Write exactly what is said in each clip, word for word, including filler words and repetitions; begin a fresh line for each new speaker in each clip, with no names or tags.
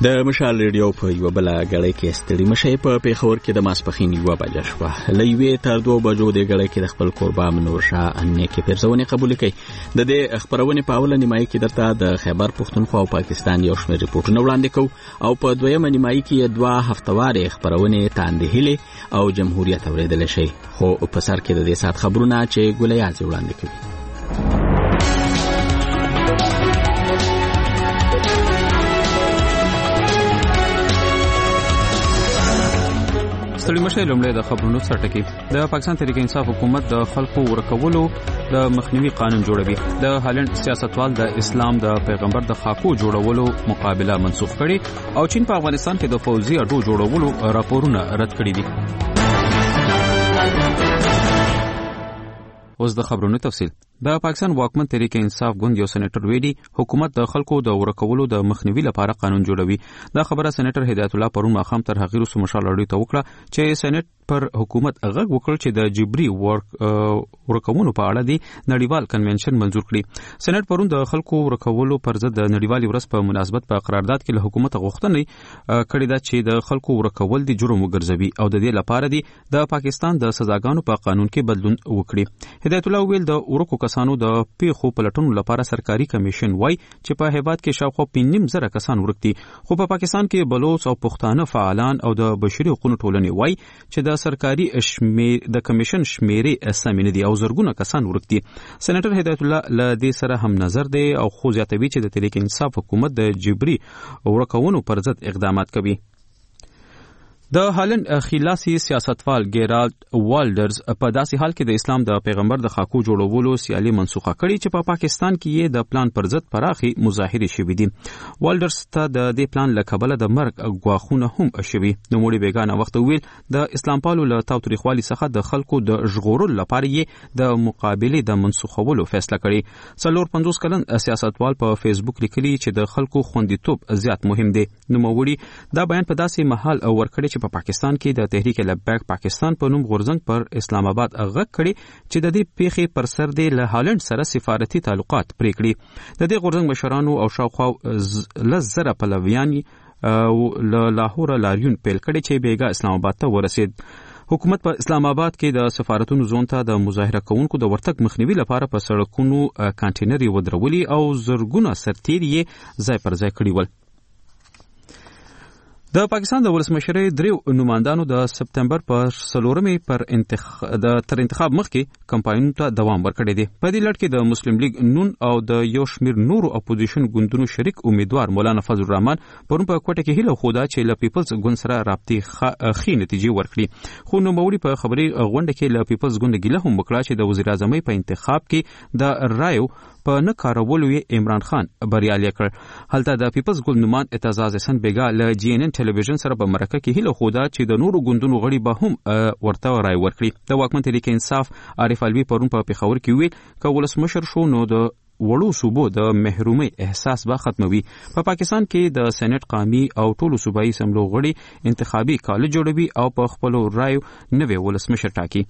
د مشال ریډیو په یو بل غړی کې ستړي مشه په پیښور کې د ماسپخین یو بجه شو لوي تر دوه بجو د غړی کې د خپل قربان نور شاه انې کې پرځونه قبول کړي د دې خبرونه په اوله نیمایي کې درته د خیبر پښتونخوا او پاکستان یو شمېر ریپورتونه وړاندې کوو او په دویمه نیمایي کې دوه هفتوارې خبرونه تاندهله او جمهوریت اوریدل شي خو په سر کې د دې سات خبرونه چې ګولیاز وړاندې کوي.
ستړي مشه لومړی د خبرونو سرټکی د پاکستان تحریک انصاف حکومت د خلکو ورکولو د مخنیوي قانون جوړوي. د هالند سیاستوال د اسلام د پیغمبر د خاکو جوړولو مقابله منسوخ کړي او چین په افغانستان کې د فوزي اډو جوړولو راپورونه رد کړي دي. اوس د خبرونو تفصیل. د پاکستان واکمن تحریک انصاف ګوند یو سېنیټر ویلي حکومت د خلکو د ورکولو د مخنیوي لپاره قانون جوړوي. دا خبره سېنیټر هدایت الله پرون ماښام تر هغې وروسته مشال اړوي ته وکړه چې سېنیټ پر حکومت غږ وکړ چې د جبري ورکوونو په اړه دی نړیوال کنونشن منزور کړي. سېنیټ پرون د خلکو ورکولو پر ضد د نړیوالې ورځ په مناسبت په قرارداد کې له حکومت غوښتنه کړې ده چې د خلکو ورکول دي جرم وګرځوي او د دې لپاره دی د پاکستان د سزاګانو په قانون کې بدلون وکړي. هدایت الله ویل د ورکو کسانو د پیښو پلټنو لپاره سرکاري کمیشن وای چې په هیواد کې شاوخوا پنځه زره کسان ورک دي خو په پاکستان کې بلوچ او پښتانه فعالان او د بشري حقوقو ټولنې وای چې د سرکاري شمیر د کمیشن شمیرې سمې نه دي او زرګونه کسان ورک دي. سېنیټر هدایت الله له دې سره هم نظر دی او خو زیاتوي چې د تحریک انصاف حکومت د جبري ورکوونو پر ضد اقدامات کوي. د هالند خلاصي سیاستوال ګیرالد والډرز په داسې حال کې د اسلام د پیغمبر د خاکو جوړولو سیالي منسوخه کړي چې په پا پاکستان کې یې د پلان پر ضد پراخي مظاهرې شوې دي. والډرز ته د دې پلان له کبله د مرګ غواخونه هم شوي. نوموړي بیگانه وخت ویل د اسلام پالو له تاوتریخوالي څخه د خلکو د ژغورلو لپاره یې د مقابلې د منسوخولو فیصله کړې. څلور پنځوس کلن سیاستوال په فیسبوک لیکلي چې د خلکو خوندیتوب زیات مهم دی. نوموړي دا بیان په داسې محل ورکړي چې په پاکستان کې د تحریک لبیک پاکستان په نوم غورځنګ پر اسلام آباد غږ کړي چې د دې پیښې پر سر دی له هالند سره سفارتي تعلقات پرې کړي. د دې غورځنګ مشرانو او شاوخوا لس زره پلویان له لاهور لاریون پیل کړي چې بیګا اسلام آباد ته ورسید. حکومت په اسلام آباد کې د سفارتونو زون ته د مظاهره کوونکو د ورتګ مخنیوي لپاره په سړکونو کانټینر ودرولي او زرګونه سرتیري ځای پر ځای کړي ول. د پاکستان د ولسمشرۍ دریو نمائندانو د سپتمبر پر څلورمې پر انتخاب د تر انتخاب مخکې کمپاینونو ته دوام ورکړی دی. په دې لړ کې د مسلم لیگ نون او د یو شمیر نورو اپوزیشن ګوندونو شریک امیدوار مولانا فضل الرحمن پرون په کوټه کې هیله خوده چې له پیپلز ګوند سره رابطې ښې نتیجې ورکړي. خو نوموړي په خبري غونډه کې له پیپلز ګوند ګیله هم وکړه چې د وزیر اعظمۍ په انتخاب کې د رایو په نه کارولو یې عمران خان بریالی کړ. هلته د پیپلز ګوند نمان اعتزاز حسن بیگا له جی ان ان ټلویزیون سره په مرکه کې هیله خوده چې د نورو ګوندونو غړي به هم ورته رای ورکړي. د واکمن تحریک انصاف عارف علوي پرون په پېښور کې ویل که ولسمشر شو نو د وړو صوبو د محرومۍ احساس به ختموي. په پا پاکستان کې د سېنات قومي او ټولو صوبایي اسمبلو غړي انتخابي کالج جوړوي او په خپل رایو نوې ولسمشر ټاکي.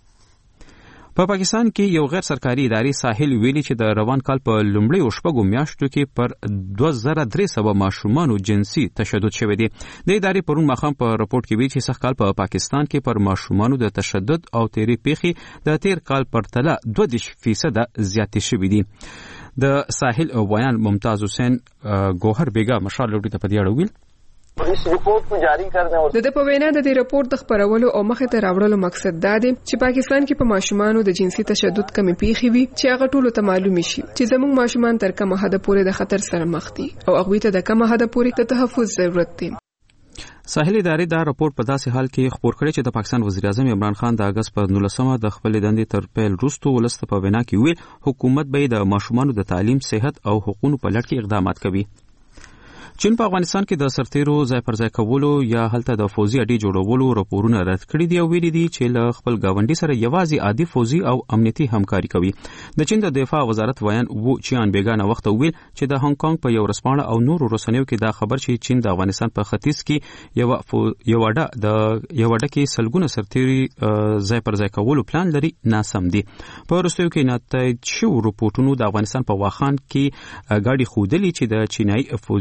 په پا پاکستان کې یو غیر سرکاري ادارې ساحل ویلي چې د روان کال په لومړیو شپږو میاشتو کې پر دوه زره درې سوه ماشومانو جنسي تشدد شوی دی. د ادارې پرون ماښام په راپورټ کې ویل چې سږ کال په پاکستان کې پر ماشومانو د تشدد او تیرې پیښې د تیر کال پرتله دوه دېرش فیصده زیاتې شوي دي. د ساحل بیان ممتاز حسین ګوهر بیگا مشال لوټي ته په دې اړه ویل
پولیس ریپورت کو جاری کرنے اور
د په وینا د دې راپور د خبرولو او مخه ته راوړلو مقصد دا دی چې پاکستان کې په ماشومانو د جنسي تشدد کمی پیښې وي چې هغه ټولو ته معلوم شي چې زموږ ماشومان تر کومه حد پورې د خطر سره مخ دي او هغه ته د کومه حد پورې د تحفظ ضرورت دی.
ساحل ادارې دا راپور په داسې حال کې خبر کړی چې د پاکستان وزیر اعظم عمران خان د اگست په نولسمه د خپل دندې تر پیل وروسته ولست په وینا کې ویل حکومت به د ماشومانو د تعلیم، صحت او حقوقو په لړ کې اقدامات کوي. چین په افغانستان کې د سرتیرو ځای پر ځای کولو یا هلته د فوزي اډې جوړولو راپورونه رد کړي دي او ویلي دي چې له خپل ګاونډي سره یوازې عادي فوزي او امنیتي همکاري کوي. د چین د دفاع وزارت ویان وو چیان بیگانه وخت ویل چې د هانګ کانګ په یو رسپانه او نورو رسنیو کې دا خبر چې چین د افغانستان په ختیځ کې یو یو اډه د یو اډه کې سلګونه سرتیري ځای پر ځای کولو پلان لري ناسم دي. په وروستیو کې نتایج شو رپورټونو د افغانستان په واخان کې ګاډي خودلی چې د چینایي فوزي ګاډي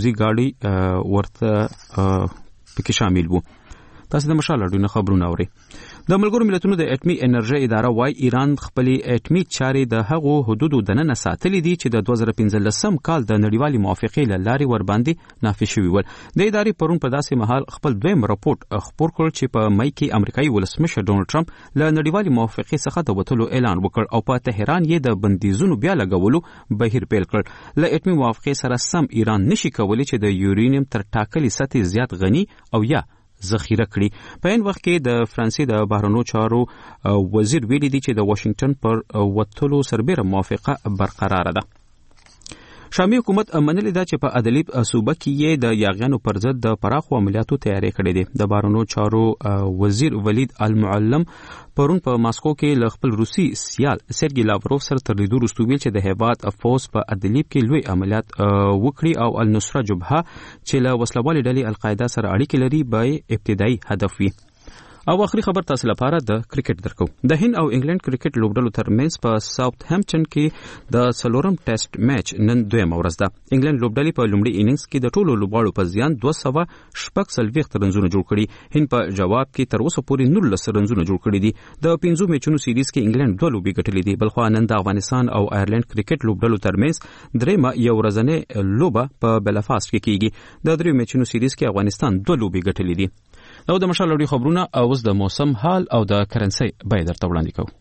ورته پکې شامل وو. تاسو د مشال اړوند خبرونه اورئ. د ملګرو ملتونو د اټمي انرژي اداره وايي ایران خپل اټمي چارې د هغو حدودو دننه ساتلې دي چې د دوه زره پنځلسم کال د نړیوالي موافقې له لارې ور باندې نافذ شوي ول. د ادارې پرون په داسې مهال خپل دویم راپورټ خپور کړ چې په مای کې امریکایي ولسمشر ډونالد ټرمپ له نړیوالي موافقې څخه د وتلو اعلان وکړ او په تهران یې د بندیزونو بیا لګولو بهیر پیل کړ. له اټمي موافقې سره سم ایران نشي کولی چې د یورینیم تر ټاکلي سطحې زیات غني او یا ذخیره کړي. په این وخت کې د فرانسې د بهرنیو چارو وزیر ویلي دی چې د واشنگټن پر وتلو سربېره موافقه برقراره ده. شامي حکومت منلې ده چې په ادلیب صوبه کې یې د یاغیانو پر ضد د پراخو عملیاتو تیاری کړې دي. د بهرنیو چارو وزیر ولید المعلم پرون په ماسکو کې له خپل روسي سیال سرګي لاوروف سره تر لیدو وروسته ویل چې د هیواد افوز په ادلیب کې لوی عملیات وکړي او النصره جبهه چې له وسلوالې ډلې القاعده سره اړیکې لري به ابتدایي هدف وي. او اخري خبر تاسو لپاره د کرکټ درکو. د هند او انګلند کرکټ لوبډلو ترمنځ په ساوث هامپټن کې د څلورم ټیسټ میچ نن دویمه ورځ ده. انګلند لوبډلې په لومړي اننګز کې د ټولو لوبغاړو په زیان دوه سوه شپږ څلوېښت رنزونه جوړ کړي. هند په جواب کې تر اوسه پورې نولس رنزونه جوړ کړي دي. د پنځو میچونو سیریز کې انګلند دوه لوبې ګټلې دي. بلخوا نن د افغانستان او آیرلند کرکټ لوبډلو ترمنځ درېیمه یو ورځنۍ لوبه په بلفاست کې کیږي. د دریو میچونو سیریز کې افغانستان دوه لوبې ګټلې دي. او د مشال اړوند خبرونه اوس د موسم حال او د کرنسي بیه درته وړاندې کوو.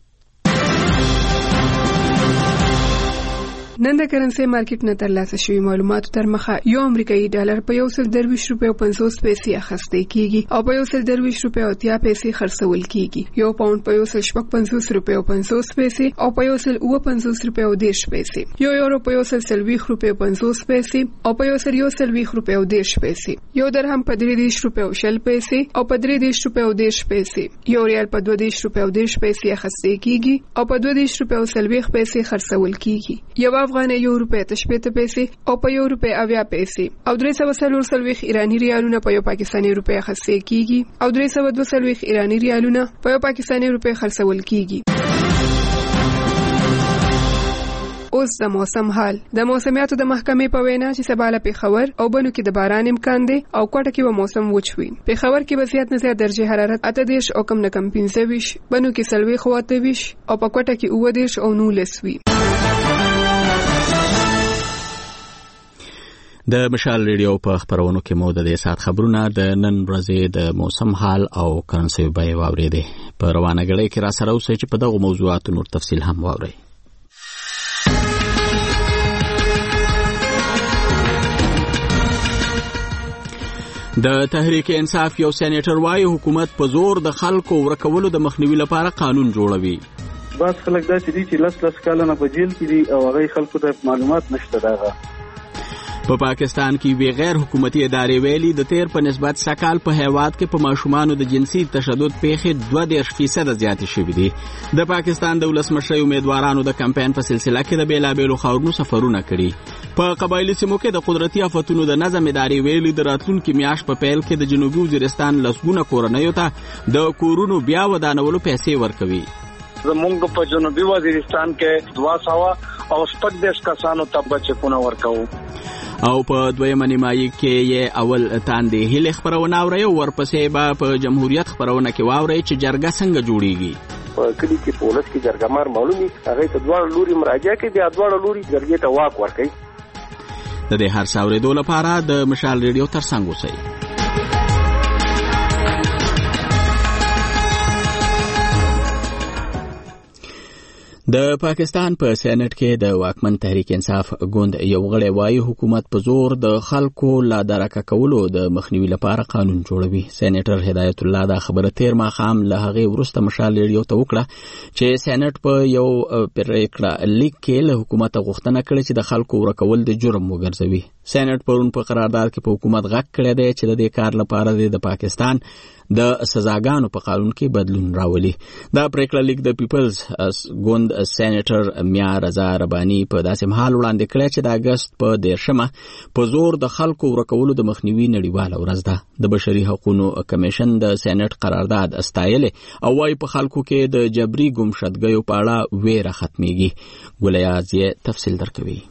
نن د کرنسي مارکیټ نه ترلاسه شوی معلوماتو تر مخه یو امریکایي ډالر په یو سل درویش روپیو پنځوس پیسې اخیستل کیږي او په یو سل درویش روپیو اتیا پیسې خرڅول کیږي. یو پاوند په یو سل شپږ پنځوس روپیو پنځوس پیسې او په یو سل اوه پنځوس روپیو دېرش پیسې. یو یورو په یو سل څلوېښت روپیو پنځوس پیسې او په یو سل یو څلوېښت روپیو دېرش پیسې. یو درهم په درې دېرش روپیو شل پیسې او په درې دېرش روپیو دېرش پیسې. یو ریال په دوه دېرش روپیو دېرش پیسې اخیستل کیږي او په دوه دېرش روپیو څلوېښت پیسې خرڅول کیږي. یو افغان یو روپیا تشپېته پیسې او په یو روپیا اویا پیسې او درې سوه څلور څلوېښت ایراني ریالونه په یو پاکستاني روپیا اخیستل کیږي او درې سوه دوه څلوېښت ایراني ریالونه په یو پاکستاني روپیا خرڅول کیږي. اوس د موسم حال. د موسمیاتو د محکمې په وینا چې سبا له پېښور او بنو کې د باران امکان دی او کوټه کې به موسم وچ وي. پېښور کې به زیات نه زیات درجه حرارت اته دېرش او کم نه کم پنځه ویشت، بنو کې څلوېښت او اته ویشت او په کوټه کې اووه دېرش او نولس وي.
د مشال ریډیو په خبرونو کې مو د دې سات خبرونه د نن ورځې د موسم حال او کرنسي بیه واورېدې. په روانه غړې کې را سره اوسئ چې په دغو موضوعاتو نور تفصیل هم واورئ. د تحریک انصاف یو سېنیټر وايي حکومت په زور د خلکو ورکولو د مخنیوي لپاره قانون جوړوي.
بس خلک دا چې دي لس لس کاله نه په جیل کې دي او هغه خلکو ته معلومات نشته. داغه
په پاکستان کې وی غیر حکومتي ادارې ویلي د تیر په نسبت سکهال په هیواد کې په ماشومانو د جنسي تشدد پیښې دوه دېرش فیصد زیاتې شوې دي. د پاکستان د ولسمشر امیدوارانو د کمپاین په سلسله کې د بیلابیلو ښارونو سفرونه کړي. په قبایلي سیمو کې د قدرتي آفتونو د نظم ادارې ویلي د راتلونکي میاشت په پیل کې د جنوبي وزیرستان لسګونه کورنیو ته د کورونو بیا ودانولو پیسې ورکوي.
زمونږ په جنوبي وزیرستان کې دوه سوه او شپږ دېرش کسانو ته بچکونه ورکوو.
او په دویمه نیمایي کې یې اول تاندې هیلې خبرونه اورئ او ورپسې به په جمهوریت خبرونه کې واورئ چې جرګه څنګه جوړیږي.
په کلي کې په ولس کې جرګمار معلومي هغه ته دواړه لوري مراجعه کوي، بیا دواړه لوري جرګې ته واک ورکوي.
د دې هر څه اورېدو لپاره د مشال ریډیو ترڅنګ اوسئ. د پاکستان په سېنات کې د واکمن تحریک انصاف ګوند یو غړی وايي حکومت په زور د خلکو لا درکه کولو د مخنیوي لپاره قانون جوړوي. سېنیټر هدایت الله دا خبره تیر ماښام له هغې وروسته مشال ریډیو ته وکړه چې سېنات په یو پریکړه لیک کې له حکومت غوښتنه کړې چې د خلکو ورکول د جرم وګرځوي. سېنات پرون په قرارداد کې په حکومت غږ کړی دی چې د دې کار لپاره د پاکستان د سزاګانو په قانون کې بدلون راولي. دا پریکړه لیک د پیپلز ګوند سېنیټر میا رضا رباني په داسې مهال وړاندې کړی چې د اګست په دېرشمه په زور د خلکو ورکولو د مخنیوي نړیواله ورځ ده. د بشري حقوقو کمیشن د سېنات قرارداد استایلې او وايي په خلکو کې د جبري ګمشدګیو په اړه ویره ختميږي. ګولیاز یې تفصیل درکوي.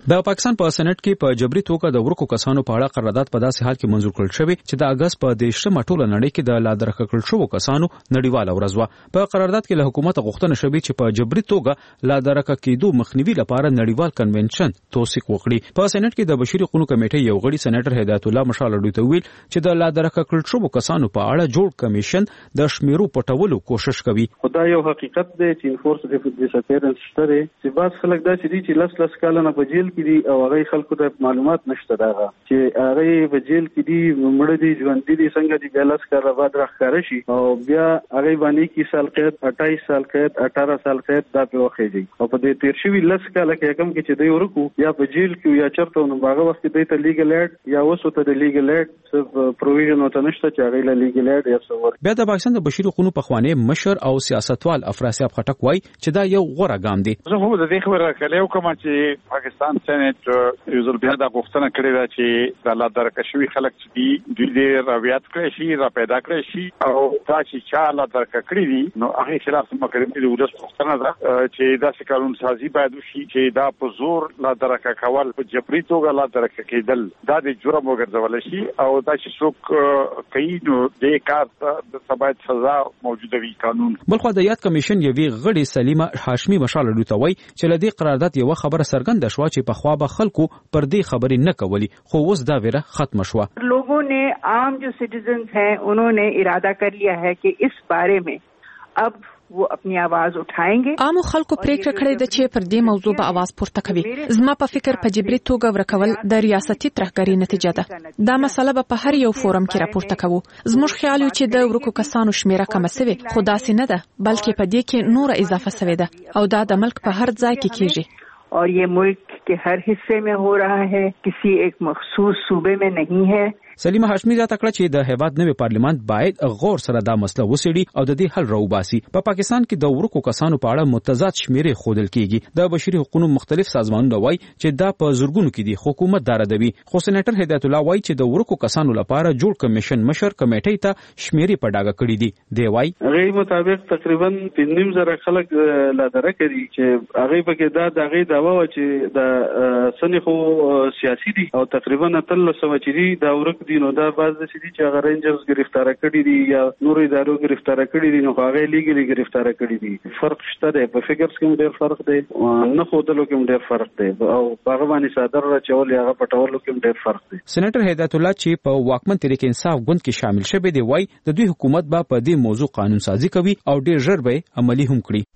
د پاکستان په سېنات کې په جبري توګه د ورکو کسانو په اړه قرارداد په داسې حال کې منزور کړل شوی چې د اگست په دیشتمه ټوله نړۍ کې د لادرکه کړل شوو کسانو نړیواله ورځ وه. په قرارداد کې له حکومت غوښتنه شوې چې په جبري توګه لادرکه کېدو مخنیوي لپاره نړیوال کنونشن توثیق وکړي. په سېنات کې د بشري حقوقو کمیټې یو غړي سېنیټر هدایت الله مشال اډوي ته ویل چې د لادرکه کړل شوو کسانو په اړه جوړ کمیشن د شمیرو پټولو کوشش کوي.
خدای یو حقیقت دی چې انفورس ډیسپیرنس شته چې باز خلک دا چې دي چې لس لس کال نه په جیل کې دي او هغه خلکو ته معلومات نشته داغه چې هغه په جیل کې دي مړ دي ژوند دي څنګه دي بیا لس کال بعد راخاره شي او بیا هغه باندې کې سال قید اٹھائیس سال قید اٹھارہ سال قید دا په وخت دی او په دې تیر شوی لس کال کې کم کې چې دی ورکو یا په جیل کې یا چرته نو هغه وخت دی ته لیګل ایډ یا وسوته د لیګل ایډ څه پروویژن وته نشته چې هغه له لیګل ایډ یا څه ور.
بیا د پاکستان د بشري حقوقو پخوانی مشر او سیاستوال افراسیاب خټک وای چې دا یو غوړه ګام دی.
زه هم د دې خبره کلیو کوم چې پاکستان سېنات یو ځل بیا د غوښتنه کړې ده چې د لادرکه شوي خلک چې دي دوی دې راویات کړی شي را پیدا کړی شي او دا چې چا لادرکه کړی دي نو هغه خلاف مقررې د ولس غوښتنه ده چې داسې قانون سازي باید وشي چې دا په زور لادرکه کول په جبري توګه لادرکه کېدل دا د جرم وګرځول شي او دا چې څوک کوي نو د کار د باید سزا موجوده وي قانون.
بلخو د یاد کمیشن یوې غړي سلیمه هاشمي مشال لوتوي چې لدی قرارداد یو خبره سرګند شو چې په خوا به خلکو پر دې خبرې نه کولی خو اوس دا ویره ختم شو.
लोगों ने आम जो सिटीजन्स हैं उन्होंने इरादा कर लिया है कि इस बारे में अब वो अपनी आवाज उठाएंगे.
عام خلکو پریکړه کړې ده چې پر دې موضوع به आवाज پورته کوي. زما په فکر په جبري توګه ورکول د ریاستي ترهګرۍ نتیجه ده. دا مسله به په هر یو فورم کې راپورته کوو. زموږ خیال یو چې د ورکو کسانو شمیره کم شوه خو داسې نه ده بلکې په دې کې نور اضافه شوه ده او دا د ملک په هر ځای کې کیږي.
और ये मुल्क के हर हिस्से में हो रहा है किसी एक मखसूस सूबे में नहीं है.
سلیمه هاشمي دا تکړه چې د هیواد نوې پارلیمان باید غور سره دا مسله وسیړي او د دې حل راوباسي. په پا پاکستان کې د ورکو کسانو په اړه متضاد شمیرې خودل کیږي. د بشري حقوقو مختلف سازمانونه وایي چې دا په زورګونو کې دي حکومت داردوي. خو سېنیټر هدایت الله وایي چې د ورکو کسانو لپاره جوړ کمیشن مشر کمیټې ته شمیرې په ډاګه کړې دي. دی وایي
هغه مطابق تقریبا پنځم زره خلک لادرکه کړي چې هغه په کې دا د هغه داوا و چې د سنخو سیاسي دي او تقریبا تل سمچري دا ورک دي نو دا باز د سړي چې هغه رینجرز گرفتار کړي دي یا نور ادارو گرفتار کړي دي نو هغه لیګلی گرفتار کړي دي. فرق شته دی په فګرز کې ډېر فرق دی نه خودلو کې ډېر فرق دی او هغه باندې صادر راچول هغه پټولو کې ډېر فرق دی.
سېنیټر هدایت الله چې په واکمن تحریک انصاف ګوند کې شامل شوی دی وای د دوی حکومت به په دې موضوع قانون سازي کوي او ډېر ژر به عملی هم کړي.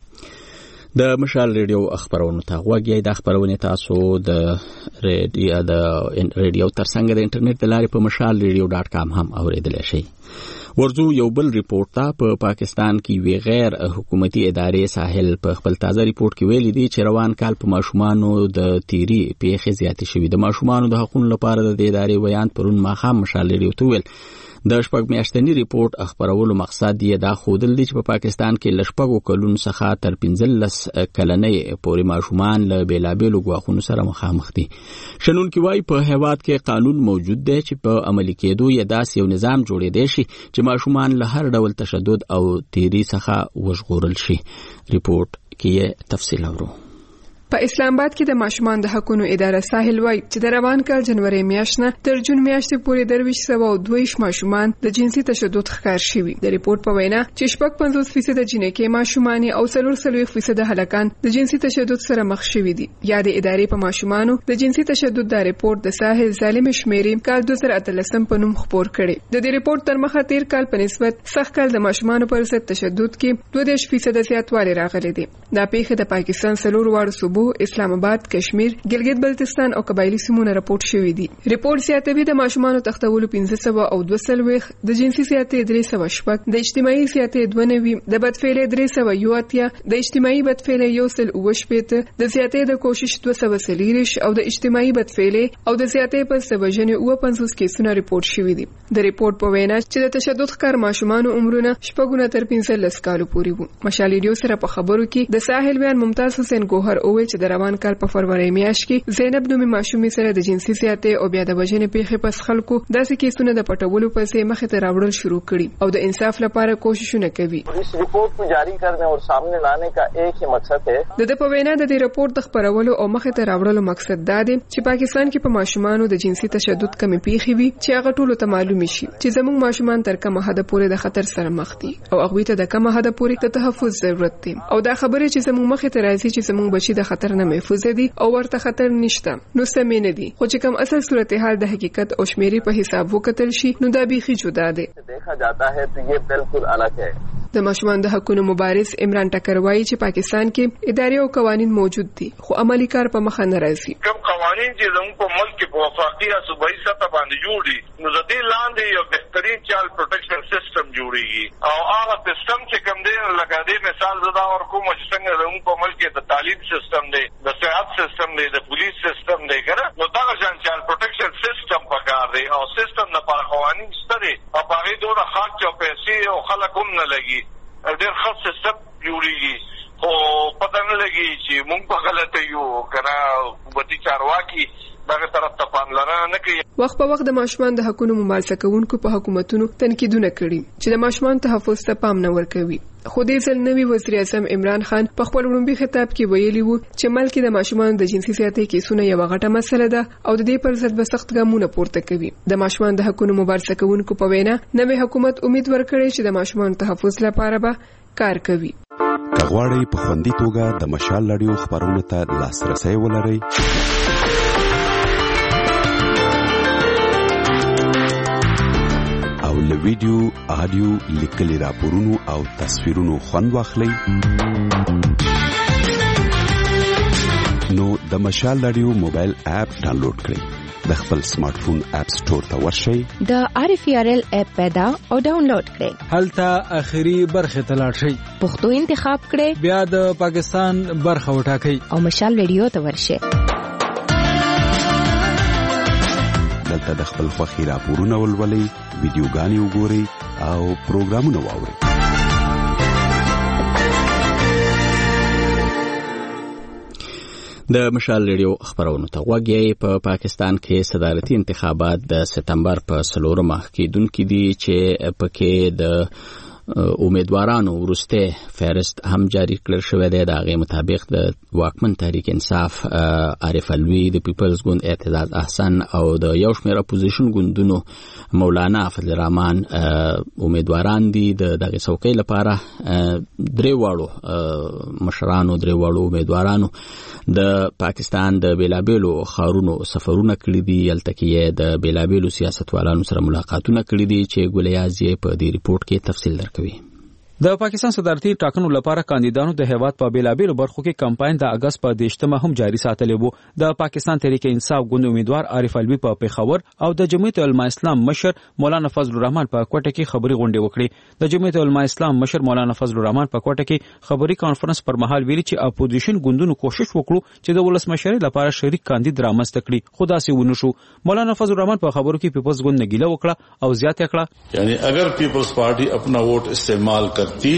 د مشال ریډیو خبرونه ته غوږی د خبرونه تاسو د ریډیو د ریډیو ترڅنګ د انټرنیټ د لارې په مشال ریډیو ډاټ کام هم اوریدل شي. ورځو یو بل ریپورت ته په پاکستان کې وی غیر حکومتي ادارې ساحل په خپل تازه ریپورت کې ویلي دي چې روان کال په ماشومانو د تیری پیښې زیاتې شوې. د ماشومانو د حقوقو لپاره د ادارې ویان پرون ماخام مشال ریډیو ته ویل د شپږ میاشتنی ریپورت خبرولو مقصد یې دا ښودل دي چې په پاکستان کې له شپږو کلونو څخه تر پنځلس کلنۍ پورې ماشومان له بېلابېلو ګواښونو سره مخامخ دي. شنونکي وایي په هېواد کې قانون موجود دی چې په عملي کېدو یې داسې یو نظام جوړېدی شي چې ماشومان له هر ډول تشدد او تیری څخه وژغورل شي. ریپورت کې یې تفصیل اورو.
په اسلام آباد کې د ماشومان د حقوقو اداره ساحل وایي چې د روان کال جنوري میاشت نه تر جون میاشتې پورې درویش سوه او دوه ماشومان د جنسي تشدد ښکار شوي. د ریپورت په وینا چې شپږ پنځوس فیصد جنکې ماشومان او څلور څلوېښت فیصد هلکان د جنسي تشدد سره مخ شوي دي. یا د ادارې په ماشومانو د جنسي تشدد د ریپورت د ساحل ظالم شمیرې کال دوه زره اتلسم په نوم خپور کړي. د دې ریپورت تر مخه تیر کال په نسبت سخت کال د ماشومانو پر ضد تشدد کې دوه دېرش فیصد زیاتوالی راغلی دی. دا پیښه د پاکستان څلور واړو صوبو اسلام آباد، کشمیر، ګلګت بلتستان او قبایلی سیمونو راپورټ شوی دی. ریپورت زیاتوي د ماشومانو تختولو پنځه سوه او دوه څلوېښت، د جنسي زیاتې درې سوه شپږ، د اجتماعي زیاتې دوه نوي، د بدفعلۍ درې سوه یو اتیا، د اجتماعي بدفعلۍ یو سل اووه شپېته، د زیاتې د کوشش دوه سوه څلېرویشت او د اجتماعي بدفعلۍ او د زیاتې په سوه وژنې اووه پنځوس کیسونه ریپورټ شوي دي. د ریپورت په وینا چې د تشدد ښکار ماشومانو عمرونه شپږونه تر پنځلس کالو پورې وو. مشال ریډیو سره په خبرو کې د ساحل بیان ممتاز حسین ګوهر اوویل چې د روان کال په فروری میاشت کې زینب نومي ماشومې سره د جنسي زیاتې او بیا د وژنې پیښې پس خلکو داسې کیسونه د پټولو پسې مخې ته راوړل شروع کړي او د انصاف لپاره کوششونه کوي.
اس رپورٹ کو جاری کرنے اور سامنے لانے کا ایک ہی مقصد ہے.
د د په وینا د دې رپورت د خبرولو او مخې ته راوړلو مقصد دا دی چې پاکستان کې په ماشومانو د جنسي تشدد کمې پیښې وي چې هغه ټولو ته معلوم شي چې زموږ ماشومان تر کومه حد پورې د خطر سره مخ دي او هغه ته د کومه حد پورې د تحفظ ضرورت دی او دا خبره چې زموږ مخې ته راځي چې زموږ بچي د خطر نه محفوظ دي او ورته خطر نشته نو سمې نه دي خو چې کوم اصل صورتحال د حقیقت او شمیرې په حساب وکتل شي نو دا بیخي جدا دی.
دیکھا جاتا ہے تو یہ بالکل الگ ہے.
د ماشومان د حقوقو مبارز عمران ټکر وایي چې پاکستان کې ادارې او قوانين موجود دي خو عملی کار په مخه نه راځي.
کوم قوانين چې زموږ په ملک کې په وفاقي او صوبایي سطح باندې جوړ دي نو د دې لاندې یو بهترین چایلډ پروټیکشن سیستم جوړیږي او هغه سیستم چې کوم دی لکه دې مثال زدا ورکوم چې څنګه زموږ په ملک کې د تعلیم سیستم دی د صحت سیستم دی د پولیس سیستم دی کنه نو دا ځان چایلډ پروټیکشن سیستم پکار دی او سیستم نه پر قوانين ستړي او هغه دوه خاص او پیسې او خلک هم نه لګي ډېر خاص سیستم جوړیږي خو پته نه لګي چې موږ په غلطه یو کنه وتی چارواکي دغه طرف ته پاملرنه نه کوي.
وخت په وخت د ماشومان د حقوقو ممارسه کوونکو په حکومتونو تنقیدونه کړي چې د ماشومان تحفظ ته پام نه ورکوي. خو دې ځل نوی وزیر اعظم عمران خان په خپل وړاندې خطاب کې ویلي وو چې ملک د ماشومان د جنسي زیاتې کیسونه یو غټه مسله ده او د دې پر ضد به سخت ګامونه پورته کوي. د ماشومان د حقوقو مبارزه کوونکو په وینا نوی حکومت امید ورکړي چې د ماشومان تحفظ لپاره به کار کوي.
کغواړی په خوندي توګه د مشال لړیو خبرونو ته لاسرسي ولرئ او له ویډیو، آډیو، لیکلي راپورونو او تصویرونو خوند واخلئ نو د مشال رادیو موبایل اپ ډاونلوډ کړئ د خپل سمارټ فون اپ سٹور ته ورشئ
د آر اف ار ال اپ پیدا او ډاونلوډ کړئ
هلته اخري برخه ته لاړ شئ
پښتو انتخاب کړئ
بیا د پاکستان برخه وټاکئ
او مشال رادیو ته ورشئ
دلته د خپل خوښي راپورونه ولولئ ویډیوګانې وګورئ او پروګرامونه واورئ.
د مشال ریډیو خبرونو ته غوږ یې. په پاکستان کې صدارتي انتخابات د سپتمبر په څلورمه کېدونکي دي چې پکې د امیدوارانو ورسته فهرست هم جاری کړل شوې ده. د هغه مطابق د واکمن تحریک انصاف عارف الوی، د پیپلز ګوند اعتزاز احسن او د یو شمېر اپوزیشن ګوندونو مولانا فضل الرحمن امیدواران دي. د دغه څوکۍ لپاره درې واړو مشرانو درې واړو امیدوارانو د پاکستان د بیلابیلو خارونو سفرونه کړی دي. یلته کې د بیلابیلو سیاستوالانو سره ملاقاتونه کړی دي چې ګولیاز یې په دې ریپورت کې تفصیل درکوي.
د پاکستان صدارتي ټاکنو لپاره کاندیدانو د هیواد په بیلابیلو برخو کې کمپاین د اگست په دیشتمه هم جاری ساتلی وو. د پاکستان تحریک انصاف ګوند امیدوار عارف الوی په پیښور او د جمعیت علماء اسلام مشر مولانا فضل الرحمن په کوټه کې خبري غونډه وکړه. د جمعیت علماء اسلام مشر مولانا فضل الرحمن په کوټه کې خبري کانفرنس پر مهال ویلي چې اپوزیشن ګوندونو کوشش وکړو چې د ولسمشر لپاره شریک کاندید رامنځته کړي خو داسې ونه شو. مولانا فضل الرحمن په خبرو کې پیپلز ګوند نه ګیله وکړه او زیاته کړه
یعنی اگر پیپلز پارٹی اپنا ووٹ استعمال کرتی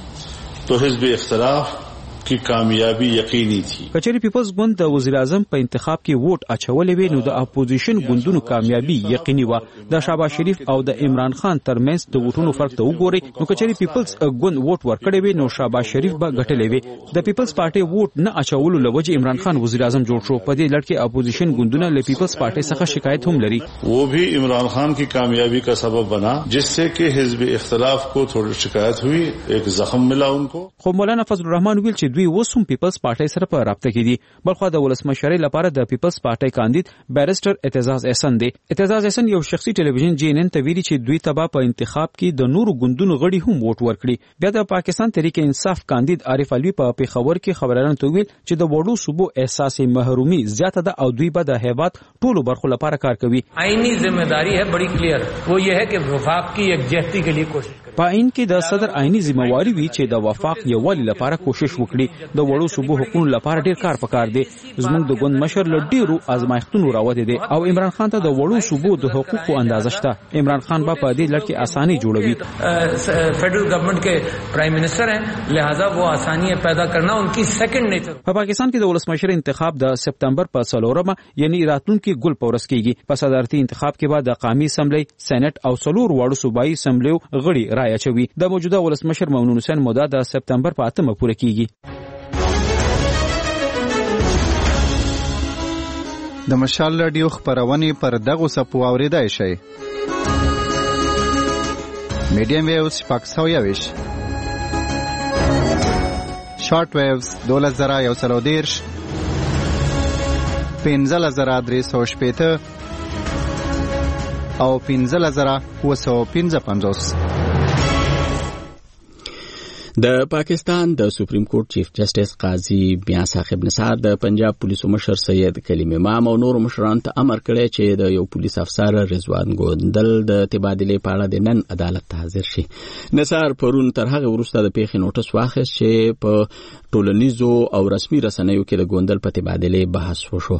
تو حزب اختلاف کی کامیابی یقینی تھی.
کچری پیپلز ګوند د وزیر اعظم په انتخاب کې ووټ اچولې وي نو د اپوزیشن ګوندونو کامیابی یقیني و. د شهباز شریف او د عمران خان ترمنځ د ووټونو فرق ته وګورئ نو کچری پیپلز ګوند ووټ ورکړي وي نو شهباز شریف به ګټلې وي. د پیپلز پارټي ووټ نه اچولو لوجه عمران خان وزیر اعظم جوړ شو. په دې لړ کې اپوزیشن ګوندونه له پیپلز پارټي څخه شکایت هم لري.
وہ بھی عمران خان کی کامیابی کا سبب بنا جس سے کہ حزب اختلاف کو تھوڑی شکایت ہوئی ایک زخم ملا ان کو.
خو مولانا فضل الرحمن ویل چې دوی وسوم پیپلز پارټي سره په رابطه کې دي. بلخو د ولسمشرۍ لپاره د پیپلز پارټي کاندید بیرسټر اعتزاز احسن دی. اعتزاز احسن یو شخصي ټلویزیون جی ان ان ته ویلي چې دوی تبا په انتخاب کې د نورو ګوندونو غړي هم ووټ ورکړي. بیا د پاکستان تحریک انصاف کاندید عارف الوی په پیښور کې خبرانو ته ویل چې د وړو صوبو احساس محرومي زیاته ده او دوی به د هیواد ټولو برخو لپاره کار کوي.
آئینی ذمہ داری ہے بڑی کلیئر، وہ یہ ہے کہ وفاق کی یکجہتی کے لیے کوشش کریں.
په عین کې د صدر عیني ذمہواری وی چې د وفاق یووالي لپاره کوشش وکړي. د وړو صوبو حقوقو لپاره ډیر کار پکار دی. زموږ د ګوند مشر له ډیرو ازمایښتونو راوړی دی او عمران خان ته د وړو صوبو د حقوقو اندازه شته. عمران خان به په دې لړ کې اساني جوړوي.
फेडरल गवर्नमेंट के प्राइम मिनिस्टर हैं, लिहाजा वो आसानियां पैदा करना उनकी second nature.
په Pakistan کې د ولسمشر انتخاب د سپتمبر په څلورمه یعنی راتلونکي ګل پورس کېږي. په صدارتي انتخاب کې بعد د قومي اسمبلی، سېنات او څلور واړو صوبایي اسمبلیو غړي رایه چوي. د موجوده ولسمشر ممنون حسین موده د سپتمبر په اتمه پوره کېږي.
د مشال رادیو خبرونه پر دغه سپو اوریدای شي. میډیم ویوز شپږ سوه یویش، شارټ ویوز دولس زره یو سل او دېرش، پنځلس زره درې سوه شپېته او پنځلس زره اووه سوه پنځه پنځوس.
د پاکستان د سپریم کورټ چیف جسټس قاضي میاں صاحب نثار د پنجاب پولیسو مشر سید کلیم امام او نور مشرانو ته امر کړی چې د یو پولیس افسر رضوان ګوندل د تبادلې په اړه د نن عدالت ته حاضر شي. نثار پرون تر هغه وروسته د پیښې نوټس واخیست چې په ټولنیزو او رسمي رسنیو کې د ګوندل په تبادلې بحث وشو.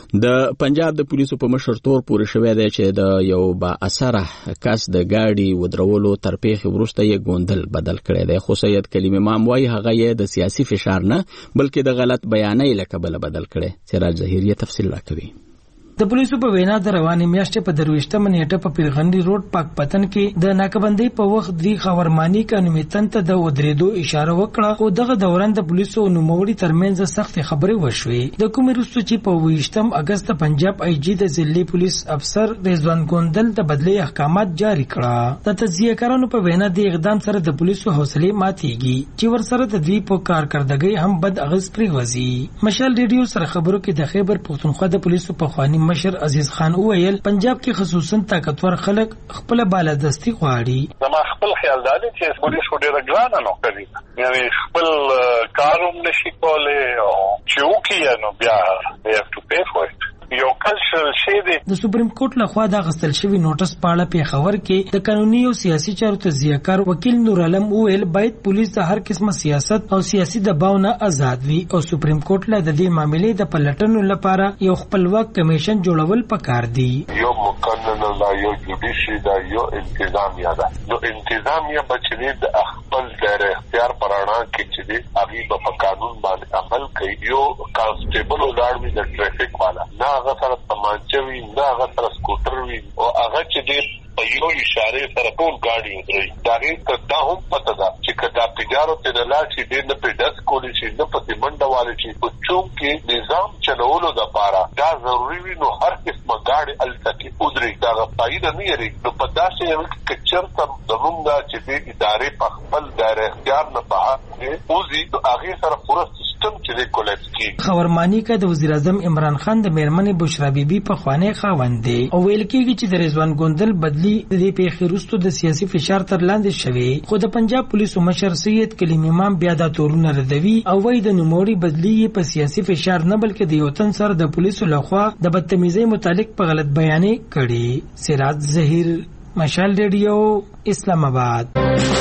د پنجاب د پولیسو په مشرتور پورې شوی دی چې د یو با اثره کس د گاډي ودرولو تر پیښې وروسته یې ګوندل بدل کړی دی. خو سید کلیم امام وايي هغه یې د سیاسي فشار نه بلکې د غلط بیانۍ له کبله بدل کړی. سراج ظهیری تفصیل راکوي.
د پولیسو په وینا د روانې میاشتې په درویشتمه نیټه په پیرغندي روډ پاک پتن کې د ناکبندۍ په وخت دی خبرمانی قانوني تن ته د ودرېدو اشاره وکړه. خو دغه دوران د پولیسو نوموړي ترمنځ سخت خبرې وشوې. د کومې وروسته چې په ویشتم اگست پنجاب آی جی د ضلعي پولیس افسر رضوان ګوندل د بدلې احکامات جاری کړه. د تجزیه‌کارانو په وینا د اقدام سره د پولیسو حوصلې ماتېږي چې ورسره د دوی په کارکردګۍ هم بد اغېز پرېوځي. مشال ریډیو سره خبرو کې د خیبر پښتونخوا د پولیسو په خواني مشر عزیز خان وویل پنجاب کې خصوصا طاقتور خلک خپل بالادستی غواړي.
زما خپل خیال دا دی چې پولیس ډېر ګران نه کوي، یعنی خپل کاروم نشي کولای او چې وکړي نو بیا they have to pay for it. یو کلچرل شی دی.
د سپریم کورټ لخوا د غستل شوی نوټس په اړه پیښور کې د قانوني او سیاسي چارو تجزیه‌کار وکیل نور عالم وویل باید پولیس د هر قسمه سیاست او سیاسي دباو نه آزاد وي او سپریم کورټ له د دې معاملې د پلټنو لپاره یو خپلواک کمیشن جوړول پکار دي.
یو مقنن لا یو جوډیشي دا یو انتظامیه ده. نو انتظامیه بچنی د خپل دایره اختیار پرانا کې چې دی هغه په قانون باندې عمل کوي. یو کانسټیبل ولاړ وي د ټریفیک والا نه هغه سره تمانچه وي نه هغه سره سکوټر وي او هغه چې دی په یو اشاره سره ټول ګاډي ودري. دا هیڅ دا هم پته ده چې کدا تجارو ته نه لاړ شي ډېر نه پیډس کولی شي نه په منډه والي شي. خو چونکې نظام چلولو دپاره دا ضروري وي نو هر قسمه ګاډي هلته کې ودري. دا هغه فایده نه لري. نو په داسې یو کې که چېرته زمونږ دا چې دې ادارې په خپل دایره اختیار نه بهر وځي نو هغې سره پوره سیستم چې دی کولیپس کېږي.
خبرمانی که د وزیر اعظم عمران خان د میرمنې بشرا بیبي په خوانی خاوند دی او ویل کېږي چې د رضوان ګوندل بدلی د دې پیښې وروسته د سیاسي فشار تر لاندې شوی. خو د پنجاب پولیسو مشر سید کلیم امام بیا دا تورونه ردوي او وایي د نوموړي بدلی په سیاسي فشار نه بلکې د یو تن سره د پولیسو لخوا د بدتمیزۍ متعلق په غلط بیانې کړي. سراج ظهیر، مشال ریډیو، اسلام آباد.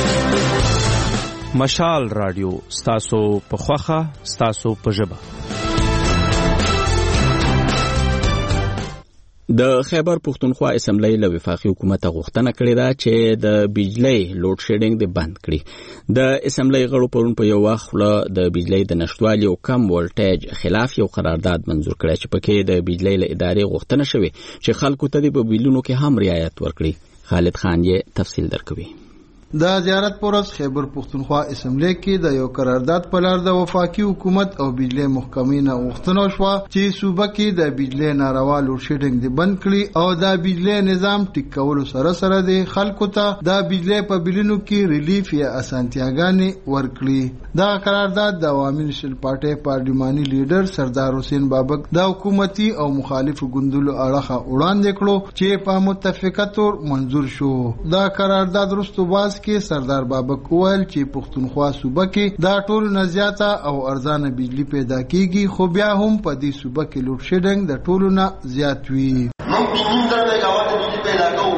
مشال رادیو ستاسو په خوخه ستاسو په ژبه.
د خیبر پښتونخوا اسمبلی له وفاقي حکومت غوښتنه کړې ده چې د بجلی لوډ شیډینګ د بند کړي. د اسمبلی غړو پرون په یو وخت له د بجلی د نشټوالي او کم ولټیج خلاف یو قرارداد منزور کړی چې پکې د بجلی له ادارې غوښتنه شوې چې خلکو ته د بلونو کې هم رعایت ورکړي. خالد خان یې تفصیل درکوي.
د زیارت پورس خیبر پښتونخوا اسمبلی کې د یو قرارداد په لار د وفاقي حکومت او بجلی محکمې نه غوښتنه وشوه چې صوبه کې د بجلی ناروا لوډ شیډینګ دی بند کړي او د بجلی نظام ټیک کولو سره سره د خلکو ته د بجلی په بلونو کې ریلیف یا اسانتیاګانې ورکړي. دا قرارداد د عوامي نېشنل پارټي پارلماني لیډر سردار حسین بابک د حکومتي او مخالفو ګوندونو اړخه وړاندې کړو چې په متفقه تور منزور شو. دا قرارداد وروسته باز کې سردار بابک وویل چې پښتونخوا صوبه کې دا ټول نه زیاته او ارزانه بجلی پیدا کیږي خو بیا هم په دې صوبه کې لوډ شیډینګ د ټولو نه زیات وي.
موږ نیم در میگاوات بجلی پیدا کوو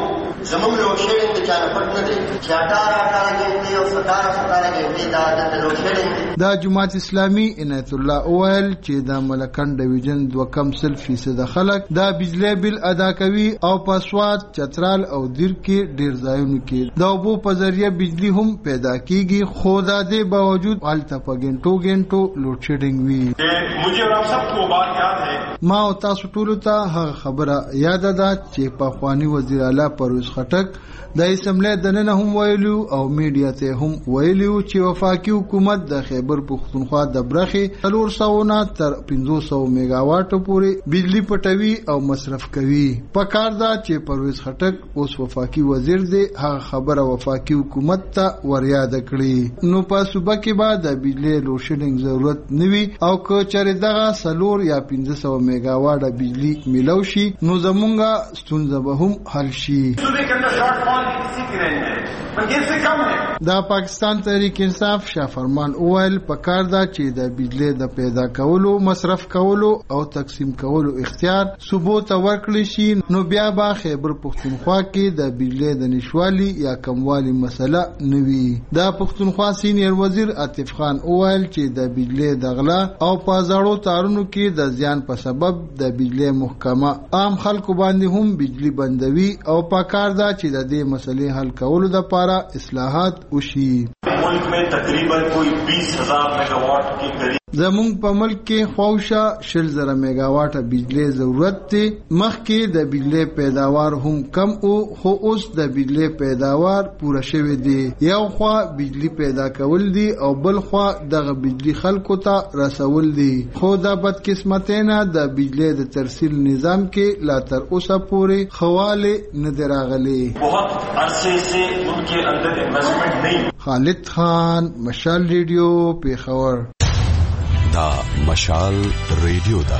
زموږ لوډ شیډینګ د چانه پټ نه دی چې اټاره اټاره ګنټې او ستاره ستاره ګنټې دا د لوډ شیډینګ.
د جماعت اسلامي عنایت الله اویل چې د ملکن ډیویژن دوه کم سل فیصد خلک د بجلی بل ادا کوي او په سواد چترال او دیر کې ډیر ځایونو کې د اوبو په ذریعہ بجلی هم پیدا کیږي، خو د دې باوجود هلته په ګنټو ګنټو لوډ شیډینګ وي.
مجھے اور آپ سب کو بات یاد ہے،
ما او تاسو ټول ته هغه خبره یاد ده چې په خوانی وزیر اعلی پرویز خټک د اسمبلی دننه هم ویلو او میډیا ته هم ویلو چې وفاقي حکومت د خیبر پختونخوا د برخې څلور سوه نه تر پنځه سوه میگا واټ پورې بجلی پټوي او مصرف کوي. په کار ده چې پرویز خټک اوس وفاقي وزیر دی هغه خبره وفاقي حکومت ته وریاد کړي، نو په صوبه کې به د بجلی لوډ شیډینګ ضرورت نه وي او که چېرې دغه څلور یا پنځه سوه میگا واټه بجلی میلو شي نو زمونږه ستونزه به هم حل شي. دا پاکستان تحریک انصاف شاه فرمان اویل په کار ده چې د بجلی د پیدا کولو، مصرف کولو او تقسیم کولو اختیار صوبو ته ورکړل شي، نو بیا به خیبر پختونخوا کې د بجلی د نشوالي یا کموالي مسله نه وي. د پختونخوا سینیر وزیر عاطف خان اویل چې د بجلی د غلا او په زړو تارونو کې د زیان په سبب د بجلی محکمه عام خلکو باندې هم بجلی بندوي او په کار ده چې د دې مسلې حل کولو د پاره اصلاحات وشي.
ملک میں تقریباً کوئی بیس ہزار میگا واٹ کے قریب
زمونږ په ملک کې خواوشه شل زره میگا واټه بجلی ضرورت دی. مخکې د بجلی پیداوار هم کم او خو اوس د بجلی پیداوار پوره شوی دی. یو خوا بجلی پیدا کول دی او بل خوا دغه بجلی خلکو ته رسول دی، خو د بدقسمتینا د بجلی د ترسیل نظام کې لا تر اوسه پورې خواله نه دی راغلی.
بہت عرصے سے ان کے اندر انویسٹمنٹ نہیں.
خالد خان، مشال ریډیو، پیښور.
دا مشال ریډیو دا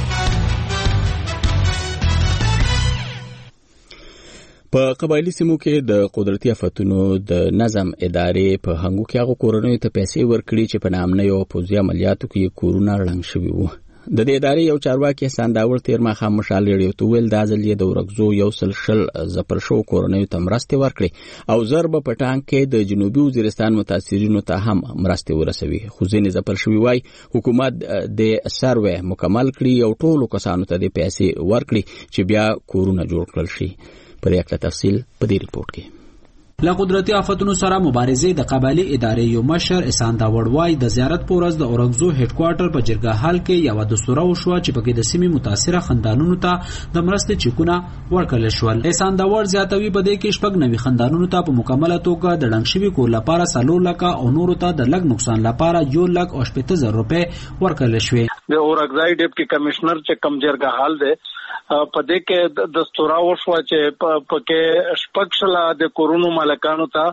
په قبایلی سیمو کې د قدرتي آفتونو د نظم ادارې په هنګو کې هغه کورنیو ته پیسې ورکړي چې په نامنیو پوځي عملیاتو کې کورونه ړنګ شوي وو. د دې ادارې یو چارواکي احسان داور تیر ماښام مشال ریډیو ته ویل دا ځل یې د ورکزو یو سل شل ځپل شوو کورنیو ته مرستې ورکړي او زر به په ټانک کې د جنوبي وزیرستان متاثرینو ته هم مرستې ورسوي، خو ځینې ځپل شوي وایي حکومت د سروې مکمل کړي او ټولو کسانو ته د پیسې ورکړي چې بیا کورونه جوړ کړل شي. پر یک تفصیل په دې ریپورت کې.
له قدرتي آفتونو سره مبارزې د قبایلی ادارې یو مشر احسان داور وای د زیارت پورز د اورګزو هډ کوارټر په جرګه حال کې یو دستور وشو چې پکې د سیمې متاثره خاندانونو ته د مرستې چکونه ورکړل شول. احسان داور زیاتوي په دې کې شپږ نوي خاندانونو ته په مکمله توګه د ډنګ شوي کور لپاره څلور لکه او نورو ته د لږ نقصان لپاره یو لک او شپږ زره روپۍ ورکړل شوې.
د اورګزای ډیپټي کمشنر چې کم جرګه حال دی په دې کې دستور وشو چې پکې شپږ شله د کورونو مالکانو ته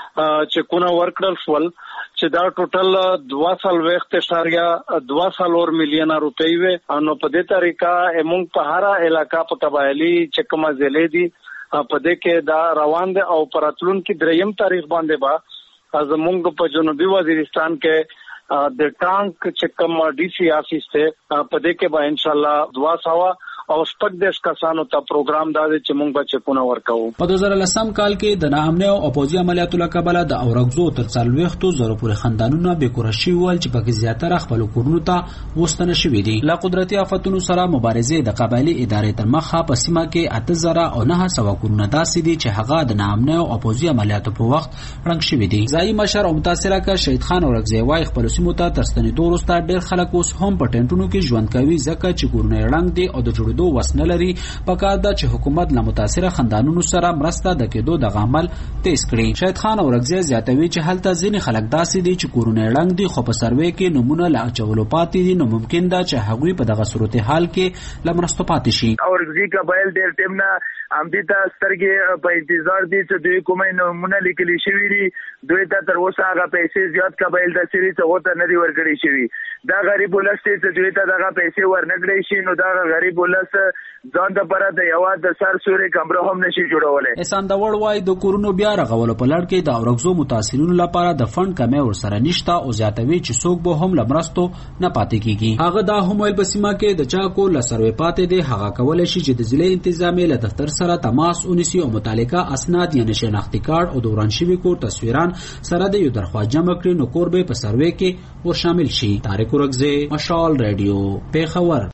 چې کونه ورکړل شول چې دا ټوټل دوه سال وخت اشاریه دوه سالور میلیونه روپۍ وي. نو په دې طریقه موږ په هر علاقہ په قبایلی چې کومه ضلع دي په دې کې دا روان دي او پراتلون کې دریم تاریخ باندې با زموږ په جنوبي وزیرستان کې د ټانک چې کوم ډي سي آفیس ته په دې کې به ان شاء الله دوا سوا او شپږ دیش کسانو ته پروګرام دادې چې موږ به چکونه ورکوو.
په دوه زره لسم کال کې د ناامنۍ او پوځي عملیاتو له کبله د اورګزو تر څلوېښتو زرو پورې خاندانونه بېکوره شوي ول چې پکې زیاتره خپلو کورونو ته وستنه شوي دي. له قدرتي آفتونو سره مبارزې د قبایلي ادارې تر مخه په سیمه کې اته زره او نهه سوه کورونه داسې دي چې هغه د ناامنۍ او پوځي عملیاتو په وخت ړنګ شوي دي. ځایي مشر او متاثره که شهید خان اورګزی وایي خپلو سیمو ته تر ستنېدو وروسته ډېر خلک اوس هم په ټینټونو کې ژوند کوي ځکه چې کورونه یې ړنګ دي او د جوړېدو وس نه لري. پکار ده چې حکومت له متاثره خاندانونو سره مرسته د کېدو د عمل تیز کړي. شهید خان اورګزی زیاتوي چې هلته ځینې خلک داسې دي چې کورونه ړنګ دي خو په سروې کې نمونه له اچولو پاتې دي، نو ممکن ده چې هغوی په دغه صورتحال کې له مرستو پاتې شي.
اورګزی قبایل ډېر ټیم نه همدې ته سترګې په انتظار دي چې دوی کومه نمونه لیکلي شوي دي، دوی ته تر اوسه هغه پیسې زیات قبایل داسې دي چې هغو ته نه دي ورکړې شوي. دا غریب ولس دی چې دوی ته دغه پیسې ورنکړی شي، نو دغه غریب ولس ځان دپاره د یوه د سر سورې کمره هم نشي جوړولی.
احسان داور وایي د کورونو بیا رغولو په لړ کې د اورګزو متاثرینو لپاره د فنډ کمی ورسره نشته او زیاتوي چې څوک به هم له مرستو نه پاتې کېږي. هغه دا هم ویل په سیمه کې د چا کور له سروې پاتې دی هغه کولی شي چې د ضلع انتظامیې له دفتر ډاکټر سره تماس ونیسي او متعلقه اسناد یعنی شناختی کارت او دوران شوی کور تصویران سره د یو درخواست جمع کړي نو کور به په سروې کې ور شامل شي. طارق ورغزه، مشال ریډیو، پیښور.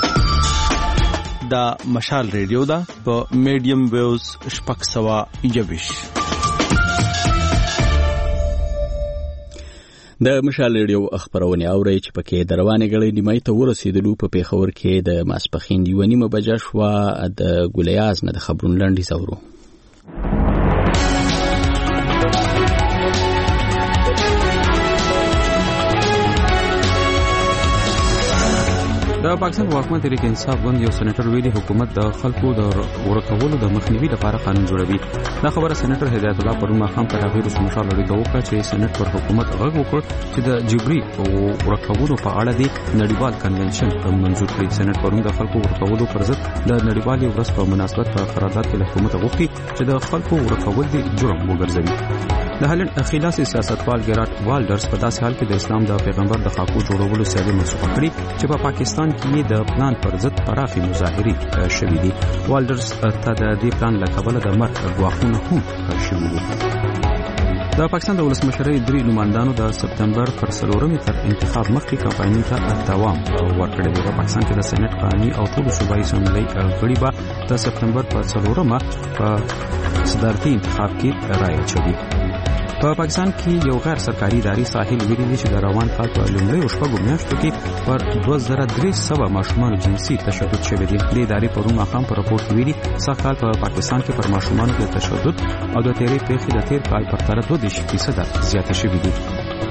دا مشال ریډیو دا په میډیم ویوز شپږ سوه یوویش.
د مشال ریډیو خبرونه اوري چې پکې د روانې غړې نیمای ته ورسېدلو په پیښور کې د ماسپخین یو نیمه بجه شو. د ګولیاز نه د خبرون لاندې زورو
د پاکستان واکمن تحریک انصاف ګوند یو سېنیټر ویلي حکومت د خلکو د ورکولو د مخنیوي لپاره قانون جوړوي. دا خبره سېنیټر هدایت الله پرون ماښام تر هغې وروسته مشال اړیکه وکړه چې سېنیټ پر حکومت غږ وکړ چې د جبري ورکولو په اړه د نړیوال کنونشن منظور کړي. سېنیټ پرون د خلکو ورکولو پر ضد د نړیوالې ورځ په مناسبت په قرارداد کې له حکومت غوښتي چې د خلکو ورکول د جرم وګرځوي. د هالند خلاصي سیاستوال ګراټ والډرز په داسې حال کې د اسلام د پیغمبر د خاکو جوړولو سیالي منسوخه کړې چې په پاکستان کې د پلان پر ضد پراخي مظاهرې شوې دي. والډرز ته د دې پلان له کبله د مرګ ګواښونه هم شوي دي. د پاکستان د ولسمشرۍ درې نمائندانو د سپتمبر پر څلورمې تر انتخاب مخکې کمپاینونو ته دوام ورکړی دی. په پاکستان کې د سېنیټ قانوني او ټولو صوبایي اسمبلۍ غړي به د سپتمبر پر څلورمه په صدارتي انتخاب کې رایه اچوي. په پاکستان کې یو غیر سرکاري ادارې ساحل ویلي دي چې د روان کال په لومړیو شپږو میاشتو کې پر دوه زره درې سوه ماشومانو جنسي تشدد شوی دی. د ادارې پرون ماښام په راپور کې ویلي سږ کال په پاکستان کې پر ماشومانو د تشدد او د تیرې پیښې د تیر کال پرتله دوه دېرش فیصده زیاتې شوي دي.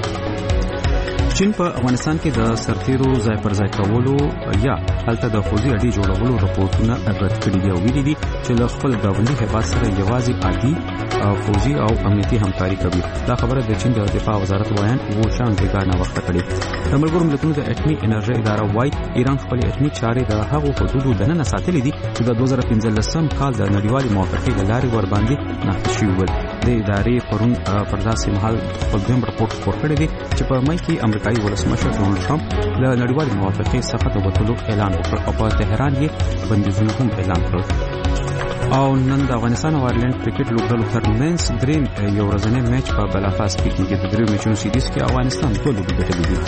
چین په افغانستان کې د سرتیرو ځای پر ځای کولو یا هلته د فوجي اډې جوړولو راپورټونه رد کړي دي او ویلي دي چې له خپل ګاونډي هېواد سره یوازې عادي فوجي او امنیتي همکاري کوي. دا خبره د چین د دفاع وزارت وایان وو چانګ بیګا نه وخت کړي. د ملګرو ملتونو د اټومي انرژي اداره وایي ایران خپل اټومي چارې د هغو حدودو دننه ساتلې دي چې د دوه زره پنځلسم کال د نړیوالې موافقې له لارې ورباندې نافذ شوي ول. د ادارې پرون پر داسې مهال خپل دویم راپورټ خپور کړی دی چې په مای کې امریکایي ولسمشر ډونالډ ټرمپ له نړیوالې موافقې څخه د وتلو اعلان وکړ او په تهران یې بندیزونه هم اعلان کړل. او نن د افغانستان او آیرلند کرکټ لوبډلو ترمنځ دریم یو ورځنی میچ په بلافاست کې کېږي. د دریو میچونو سیریز کې افغانستان دوه لوبې ګټلې دي.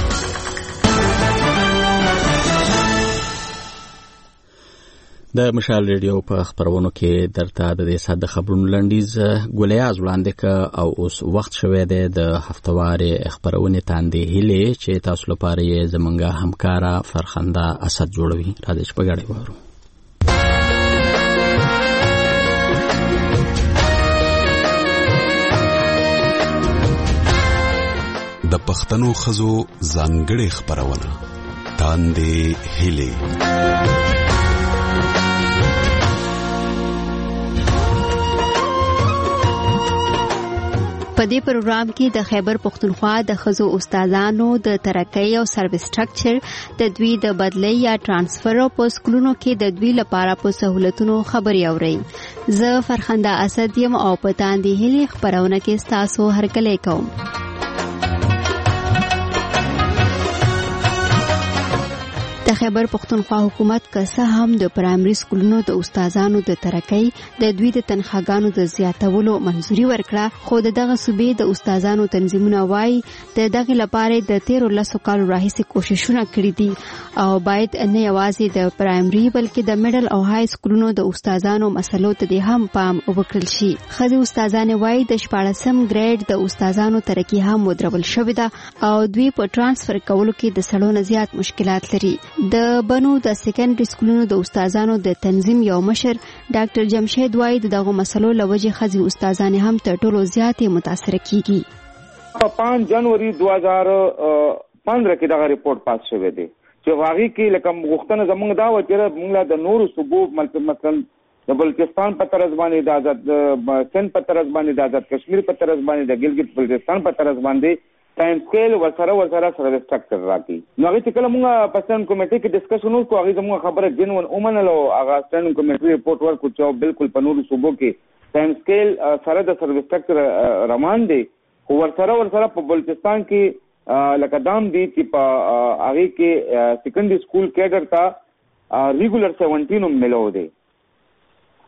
د مشال ریډیو په خبرونو کې درته د دې ساده خبرونو لنډیز ګولیاز وړاندې ک او اوس وخت شوه د هفتوارې خبرونه تاندې هلي چې تاسو لپاره یې زمونږه همکارا فرخنده اسد جوړوي. راځي چې په ګډه وورو.
د پښتنو خزو ځانګړې خبرونه تاندې هلي.
په دې پروګرام کې د خیبر پختونخوا د خزو استادانو د ترقۍ او سروس سټرکچر د دوی د بدلۍ یا ترانسفر او په سکولونو کې د دوی لپاره په سہولتونو خبري اوري. زه فرخنده اسد یم او په تاندې هلي خبرونه کې تاسو هرکلی کوم. د خیبر پختونخوا حکومت که څه هم د پرایمري سکولونو د استادانو د ترقۍ د دوی د تنخواګانو د زیاتولو منځوري ورکړه، خو دغه صوبې د استادانو تنظیمونه وایي د دغه لپاره د تیرو لسو کالو راهیسې کوششونه کړي دي او باید نه یوازې د پرایمري بلکې د میډل او های سکولونو د استادانو مسلو ته هم پام وکړل شي. خدي استادان وایي د شپاړسم ګریډ د استادانو ترقی هم ودرول شوې ده او دوی په ترانسفر کولو کې د سړونو زیات مشکلات لري. د بنو د سیکنډري سکولونو د استادانو د تنظیم یو مشر ډاکټر جمشید وایي دغه مسلو لوجه خزي استادان هم تر ټولو زیاتې متاثر کیږي.
په پنځه جنوري دوه هزار پندرہ کې دغه ریپورت پاس شوی دی چې واغی کې لکه غوښتنه زموږ دا و چې موږ د نورو صوبو مثلا د بلوچستان په طرز باندې د آزاد سند په طرز باندې د آزاد کشمیر په طرز باندې د ګلګت بلتستان په طرز باندې ټایم سکیل ورسره ورسره سره سټرکچر راکړي. نو هغه چې کله موږ په سټینډ کمیټې کې ډسکشن وکړو هغه زموږ خبره جنون اومنلو هغه سټینډ کمیټې ریپورت ورکړو چې بالکل په نورو صوبو کې ټایم سکیل سره د سروس سټرکچر روان دی، خو ورسره ورسره په بلوچستان کې لکه دام دی چې په هغه کې سیکنډري سکول کیډر ته ریګولر سیونټین ملو دی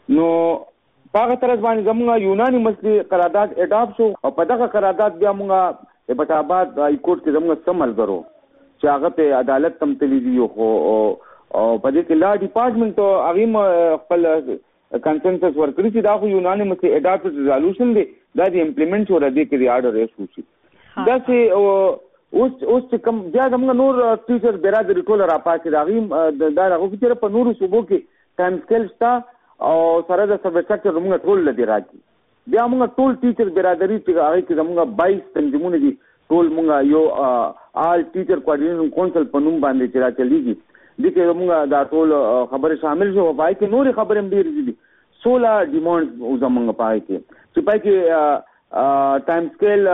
نو هغه طرز باندې زموږ یوناني مسلې قرارداد اډاپټ شو او په دغه قرارداد بیا موږ د پټاباد های کورټ کې زموږ سمل غرو چې هغه په عدالت تم تللی دی خو او په دې کې لا ډپارټمنټ هغه خپل کنسنسس ورکړي چې دا خو یوناني مسلې اډاپټ ریزولوشن دی دا د امپلیمنټ شو ردی کې آرډر ایشو شي دا چې اوس اوس کوم بیا زموږ نور ټیچر برادر ټول راپاتې راغی دا هغه چې په نورو صوبو کې ټایم سکیل شته او سره د سب سیکټر موږ ټول لدی راځي بیا موږ ټول ټیچر برادری چې هغه کې زموږ باییس تنظیمونه دي ټول موږ یو آل ټیچر کوارډینیشن کونسل په نوم باندې چې را چلیږي د کې موږ دا ټول خبره شامل شو پای کې نورې خبرې هم ډېرې دي سولا ډیمانډ او زموږ پای کې چې پای کې ټایم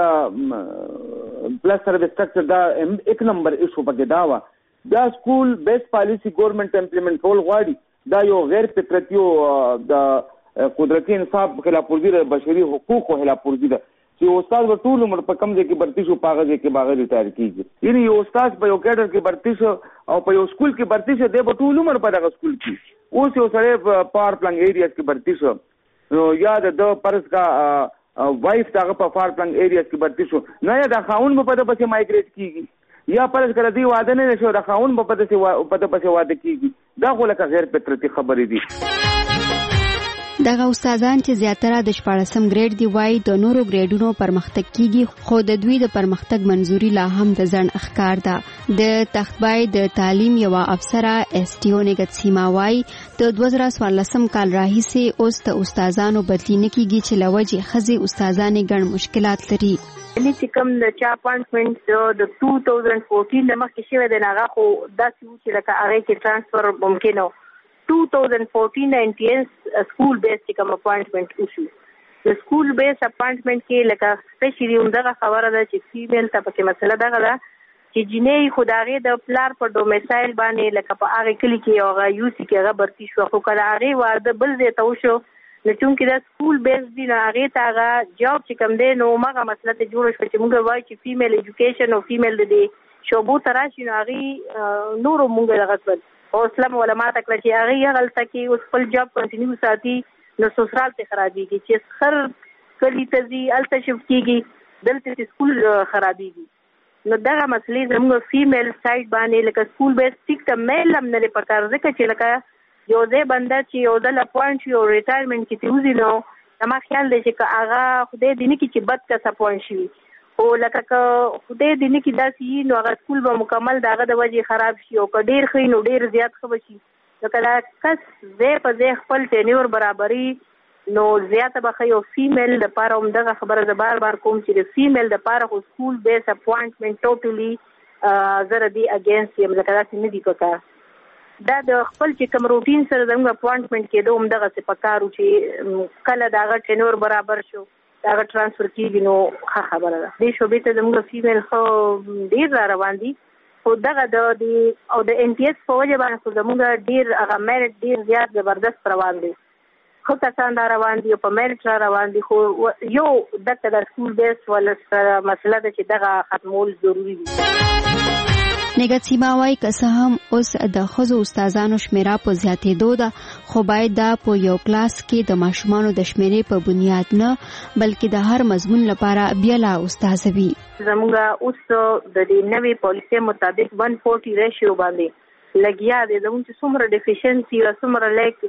سکیل پلس سروس سټرکچر دا ایک نمبر ایشو پکې دا وا دا سکول بیس پالیسی ګورنمنت امپلیمنٹ ټول غواړي دا یو غیر فطرتي او د قدرتي انصاف خلاف ورزي د بشري حقوقو خلاف ورزي ده چې استاد په ټول عمر په کم ځای کې برتی شو پاغه ځای کې باغ ریټایر کیږي یعنی یو استاد په یو کیډر کې برتی شو او په یو سکول کې برتی شو د په ټول عمر په دغه سکول کې اوس یو سره په پار پلانګ ایریاز کې برتی شو نو یاد د پرس کا وایف دغه په پار پلانګ ایریاز کې برتی شو نه یا د خاون په پد پسې مایګریټ کیږي یا پرس کړه دی واده نه شو د خاون په پد پسې په پسې واده کیږي دا خو لکه غیر فطرتي خبرې دي
دغه استادان چې زیاتره د شپاړسم ګریډ دی وای د نورو ګریډونو پرمختګ کیږي خو د دوی د پرمختګ منزوري لا هم د ځن اخکار ده د تختبای د تعلیم یو افسره اس ټي او نګت سیما وای د دوه زره څوارلسم کال راهیسې اوس د استادانو بدلینه کیږي چې لوجه خزي استادانې ګڼ مشکلات لري
لې چې کوم د چا اپاینټمنټ د دوه هزار چودہ د مخکې شوی دی هغه خو داسې و چې لکه هغه کې ترانسفر ممکن و دوه هزار چودہ د انټینس سکول بیس چې کوم اپاینټمنټ وشو د سکول بیس اپاینټمنټ کې لکه سپیشلی همدغه خبره ده چې فیمیل ته پکې مسله دغه ده چې جنې خدای د پلار په ډومیسایل باندې لکه په هغه کلی کې هغه یو سی کې هغه برتی شو خو کله هغه واده بل ځای ته وشو نو چونکې دا سکول بیس دی نو هغې ته هغه جاب چې کوم دی نو همغه مسله ته جوړه شوه چې موږ وایو چې فیمیل ایجوکیشن او فیمیل د دې شعبو ته راشي نو هغې نورو موږ دغه کړل حوصله مو له ماته کړه چې هغې هغلته کې اوس خپل جاب کنټینیو ساتي نو سسرال ته خرابېږي چې خر کلي ته ځي هلته شفټ کېږي دلته چې سکول خرابېږي نو دغه مسلې زموږ فیمیل سایډ باندې لکه سکول بیس ټیک ته میل هم نه دی پکار ځکه چې لکه یو ځای بنده چې یو ځل اپوینټ شي او ریټایرمنټ کې تېوځي نو زما خیال دی چې که هغه خدای دې نه کړي چې بد کس اپوینټ شي خو لکه که خدای دې نه کړي داسې وي نو هغه سکول به مکمل د هغه د وجې خراب شي او که ډېر ښه نو ډېر زیات ښه به شي لکه دا کس ځای په ځای خپل ټینیور برابري نو زیاته به ښه یو فیمیل دپاره همدغه خبره زه بار بار کوم چې د فیمیل دپاره خو سکول بیس اپوینټمنټ ټوټلي زه د دې اګینسټ یم لکه داسې نه دي په کار دا د خپل چې کوم روټین سره زموږ اپوینټمنټ کېدو همدغسې په کار و چې کله د هغه ټینور برابر شو د هغه ټرانسفر کېږي نو ښه خبره ده دې شعبې ته زموږ فیمیل ښه ډېر را روان دي خو دغه د او د این ټي ایس په وجه باندې خو زموږ ډېر هغه میرټ ډېر زیات زبردست روان دی ښه کسان را روان دي او په میرټ را روان دي خو یو دغه د سکول بیس ولا مسله ده چې دغه ختمول ضروري دي
نګت سیما وای که څه هم اوس د ښځو استادانو شمیره په زیاتېدو ده خو باید دا په یو کلاس کې د ماشومانو د شمیرې په بنیاد نه بلکې د هر مضمون لپاره بیله استاذه وي
زموږ اوس د دې نوې پالیسۍ مطابق ون فورټي ریشیو باندې لګیا دی زموږ چې څومره ډیفیشنسي او څومره لیک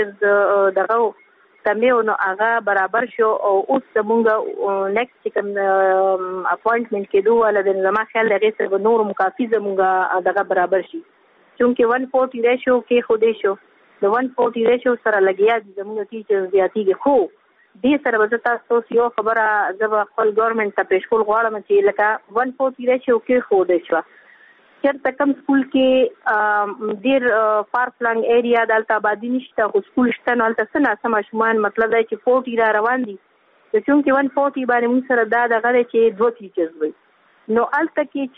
ټیچرز دغه کمیو نو هغه برابر شو او اوس زموږ نیکسټ چې کوم اپوینټمنټ کېدو والا دی زما خیال دی هغې سره به نور مکافي زموږ دغه برابر شي چونکې ون فورټي ریشیو کې خودی شو د ون فورټي ریشیو سره لګیا دي زموږ ټیچرز زیاتېږي خو دې سره به زه تاسو ته یو خبره زه به خپل ګورنمنټ ته پېښ کول غواړم چې لکه ون فورټي ریشیو کې ښودی شوه چېرته کم سکول کې ډېر فار فلنګ ایریا دلته آبادي نشته خو سکول شته نو هلته څه ناڅه ماشومان مطلب دی چې فورټي را روان دي نو چونکې ون فورټي باندې موږ سره دا دغه دی چې دوه ټیچرز وي نو هلته کې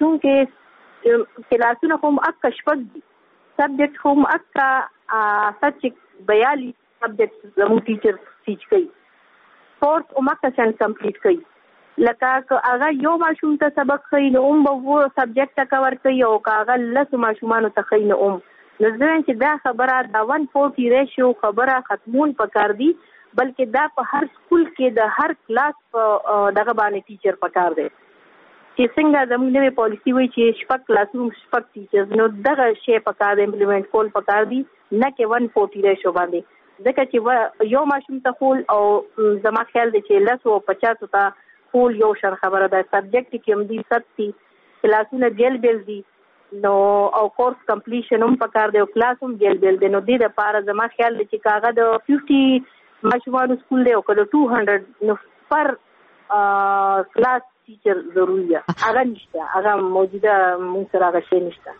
چونکې کلاسونه خو هم اکه شپږ دي سبجیکټ خو هم اکه سچ بیالیس سبجیکټ زموږ ټیچر ټیچ کوي کورس هم اکه شان کمپلیټ کوي لکه که هغه یو ماشوم ته سبق ښیي نو هم به اووه سبجیکټه کور کوي او که هغه لسو ماشومانو ته ښیي نو هم نو ځکه چې دا خبره دا one forty ریشیو خبره ختمون پکار دی، بلکې دا په هر سکول کې د هر کلاس په دغه باندې ټیچر پکار دی چې څنګه زموږ نوې پالیسی وایي چې شپږ کلاس روم شپږ ټیچرز، نو دغه شی پکار دی امپلیمنٹ کول پکار دی، نه کې one forty ریشیو باندې. ځکه چې یو ماشوم ته خول او زما خیال دی چې لس او پچاس ته خول یو شر خبره ده. سبجیکټ کې هم دي ستي کلاسونه بیل بیل دي، نو او کورس کمپلیشن هم پکار دی او کلاس هم بیل بیل دی. نو دې لپاره زما خیال دی چې کاغه د fifty ماشومانو سکول دی او کله two hundred نو پر کلاس ټیچر ضروري ده. هغه نشته، هغه موجوده موږ سره هغه شی نشته.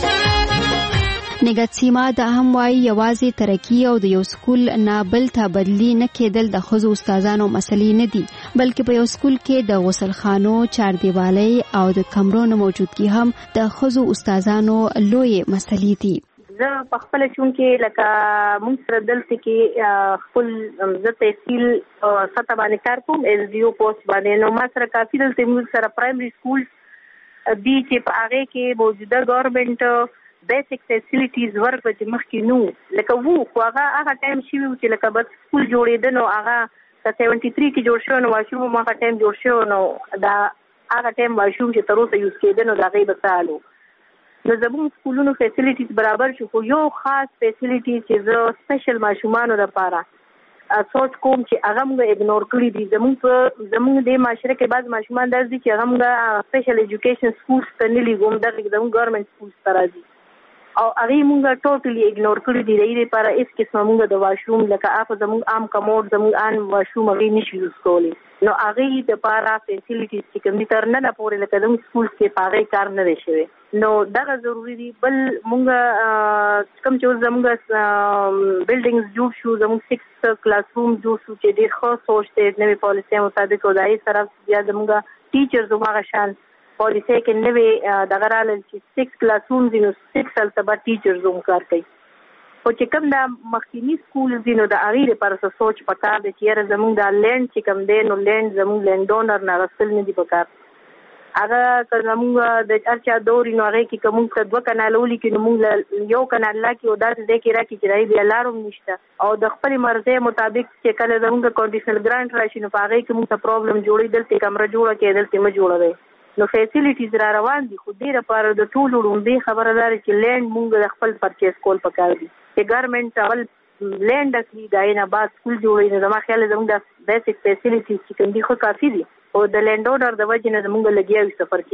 نګهت سیما دا هم وایي یوازې ترقی او د یو سکول نه بل ته بدلی نه کېدل د ښځو استادانو مسلې نه دي، بلکې په یو سکول کې د غسل خانو، چاردیوالۍ او د کمرو نه موجودګي هم د ښځو استادانو لوی مسلې دي.
زه په خپل چون کې لکه موږ سره دلته کې خپل زه تحصیل سطح باندې کار کوم ایس ډي او پوسټ باندې، نو ما سره کافي دلته موږ سره پرایمري سکول دي چې په هغه کې موجوده ګورنمنت بیسیک فیسیلیټیز ورکړه چې مخکې نو لکه وو، خو هغه هغه ټایم شوي و چې لکه بس سکول جوړېده نو هغه په سیونټي تھری کې جوړ شو، نو ماشوم هم هغه ټایم جوړ شو، نو دا هغه ټایم ماشوم چې تر اوسه یوز کېده نو د هغې به څه حال و. نو زموږ سکولونو فیسیلیټیز برابر شو، خو یو خاص فیسیلیټیز چې زه سپیشل ماشومانو لپاره سوچ کوم چې هغه موږ اګنور کړي دي. زموږ په زموږ د معاشره کې بعض ماشومان داسې دي چې هغه موږ سپیشل ایجوکیشن سکولز ته نه لیږو، دغه زموږ ګورنمنټ سکولز ته راځي او هغې مونږ ټوټلی اګنور کړي دي. د دې لپاره هېڅ قسمه مونږ د واشروم لکه هغه زموږ عام کموډ زموږ عام واشروم هغې نشي یوز کولی، نو هغې دپاره فیسیلیټیز چې کوم دي تر ننه پورې لکه زموږ سکولز کې په هغې کار نه دی شوی، نو دغه ضروري دي. بل مونږ کوم چې اوس زموږ بلډینګز جوړ شو، زموږ سکس کلاس روم جوړ شو چې ډېر ښه سوچ دی نوې پالیسۍ مطابق، او د هغې سره بیا زموږ ټیچرز هم هغه شان پالیسۍ کې نوې دغه راغلل چې سکس کلاس رومز دي نو سکس هلته به ټیچرز هم کار کوي. خو چې کوم دا مخکینی سکولز دي نو د هغې لپاره څه سوچ پکار دی چې یاره زموږ دا لینډ چې کوم دی نو لینډ زموږ لینډ ډونر نه اخیستل نه دي پکار. هغه که زموږ د هر چا دور نو هغې کې که موږ ته دوه کناله ولیکي نو موږ یو کنال راکړي او داسې ځای کې راکړي چې د هغې بیا لار هم نشته، او د خپلې مرضۍ مطابق چې کله زموږ کنډیشنل ګرانټ راشي نو په هغې کې موږ ته پرابلم جوړوي، دلته کمره جوړه کړئ دلته مه جوړوئ. نو فیسیلیټیز را روان دي، خو دې لپاره د ټولو لومړۍ خبره دا ده چې لینډ موږ د خپل پرچیز کول پکار دي، چې ګورنمنټ اول لینډ اخلي د هغې نه بعد سکول جوړوي. نو زما خیال زموږ د بیسک فیسیلیټیز چې کوم دي خو کافي دي، او د لینډ اونر د وجې نه زموږ لګیاوي سفر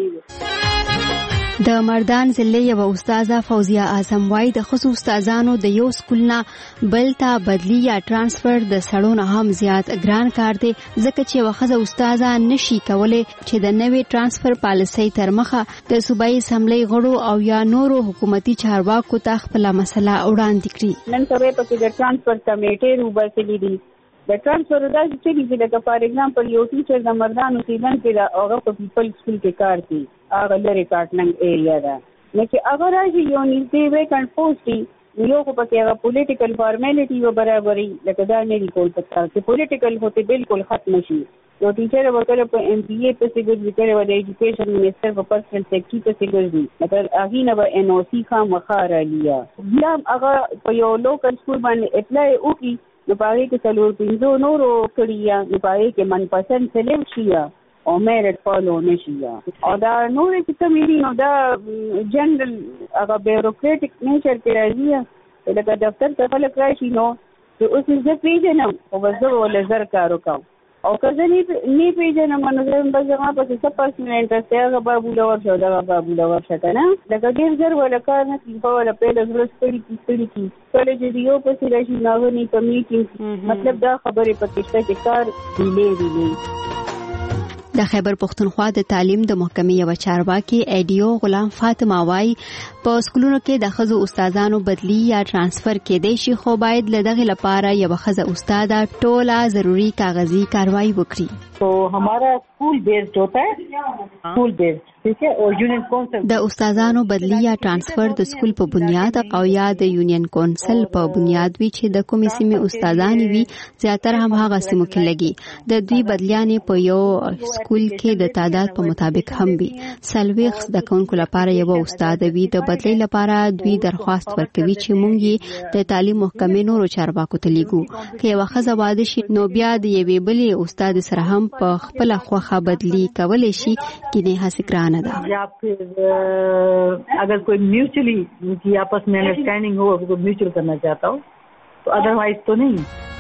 کېږي.
د مردان ضلع یوه استاده فوزیه اعظم وایي د ښځو استادانو د یو سکول نه بل ته بدلی یا ترانسفر د سړو نه هم زیات ګران کار دی، ځکه چې یوه ښځه استاده نشي کولی چې د نوې ترانسفر پالیسۍ تر مخه د صوبایي اسمبلۍ غړو او یا نورو حکومتي چارواکو ته خپله مسله وړاندې کړي.
نن سبا پکې د ترانسفر کمیټې روباسلې دي. د ترانسفر داسې څه دي چې لکه فار ایگزامپل یو ټیچر د مردانو سیزن کې د هغه په پیپل سکول کې کار کوي، هغه لرې کاټننګ ایریا ده، نو چې هغه راشي یو نږدې ویکنټ پوسټ وي، یو خو پکې هغه پولیټیکل فارمیلټي و برابري لکه دا نه دي کول پکار چې پولیټیکل هوته بالکل ختم شي. یو ټیچر وکړه په ایم پی ای پسې ګرځي، کړی و د ایجوکیشن منسټر په پرسنل سیکرټري پسې ګرځي، مطلب هغې نه به ان او سی خامخا رالي، بیا هغه په یو لوکل سکول باندې اپلای وکړي نو په هغې کې څلور پنځو نورو کړي یا نو په هغې کې منپسند سلیکټ شي یا او میرټ فالو نه شي یا او دا نورې چې کومې دي نو دا جنرل هغه بیوروکریټک نیچر کې راځي، لکه دفتر ته خلک راشي نو اوس مې زه پېژنم خو بس زه به ورله زر کار وکړم، او که زه نه پېژنم نو زه بس زما پسې څه پرسنل انټرسټ دی هغه بابوله ورشه او دغه بابوله ورشه که نه، لکه ډېر زر ورله کار نه کړي، خو ورله پهله زړه ستړي کړي ستړي کړي کله چې د یو پسې راشي نو هغه نه په میټینګ مطلب دا خبرې پکې شته چې کار ډیلې ډیلې.
د خیبر پښتونخوا د تعلیم د محکمې یوه چارواکي ایډیو غلام فاطمه وایي په سکولونو کې د ښځو استادانو بدلی یا ترانسفر کېدی شي، خو باید له دغې لپاره یوه ښځه استاده ټوله ضروري کاغذي کاروایي وکړي.
तो हमारा स्कूल बेस्ड होता है, स्कूल बेस्ड, ठीक है, और यूनियन कौंसिल
د استادانو بدلی یا ترانسفر د سکول په بنیاد او یا د یونین کونسل په بنیاد وی چې د کومې سیمې استادان وي زیاتره هم هغه سیمو کې لګي. د دوی بدلیانې په یو سکول کې د تعداد په مطابق هم وي. سلويخ د کونکو لپاره یو استاد وي. د بدلی لپاره دوی درخواست ورکوي چې مونږ د تعلیم محکمې نورو چارواکو ته لیږو. که یو ښځه واده شي نو بیا د یوې بلې استاد سره هم په خپل خوخه بدلی کولی شي کینه هڅه ګرانه ده.
یا پھر اگر کوئی میوچلی کی آپس میں انڈرسٹینڈنگ ہو اگر کوئی میوچل کرنا چاہتا ہو تو ادروائز تو نہیں.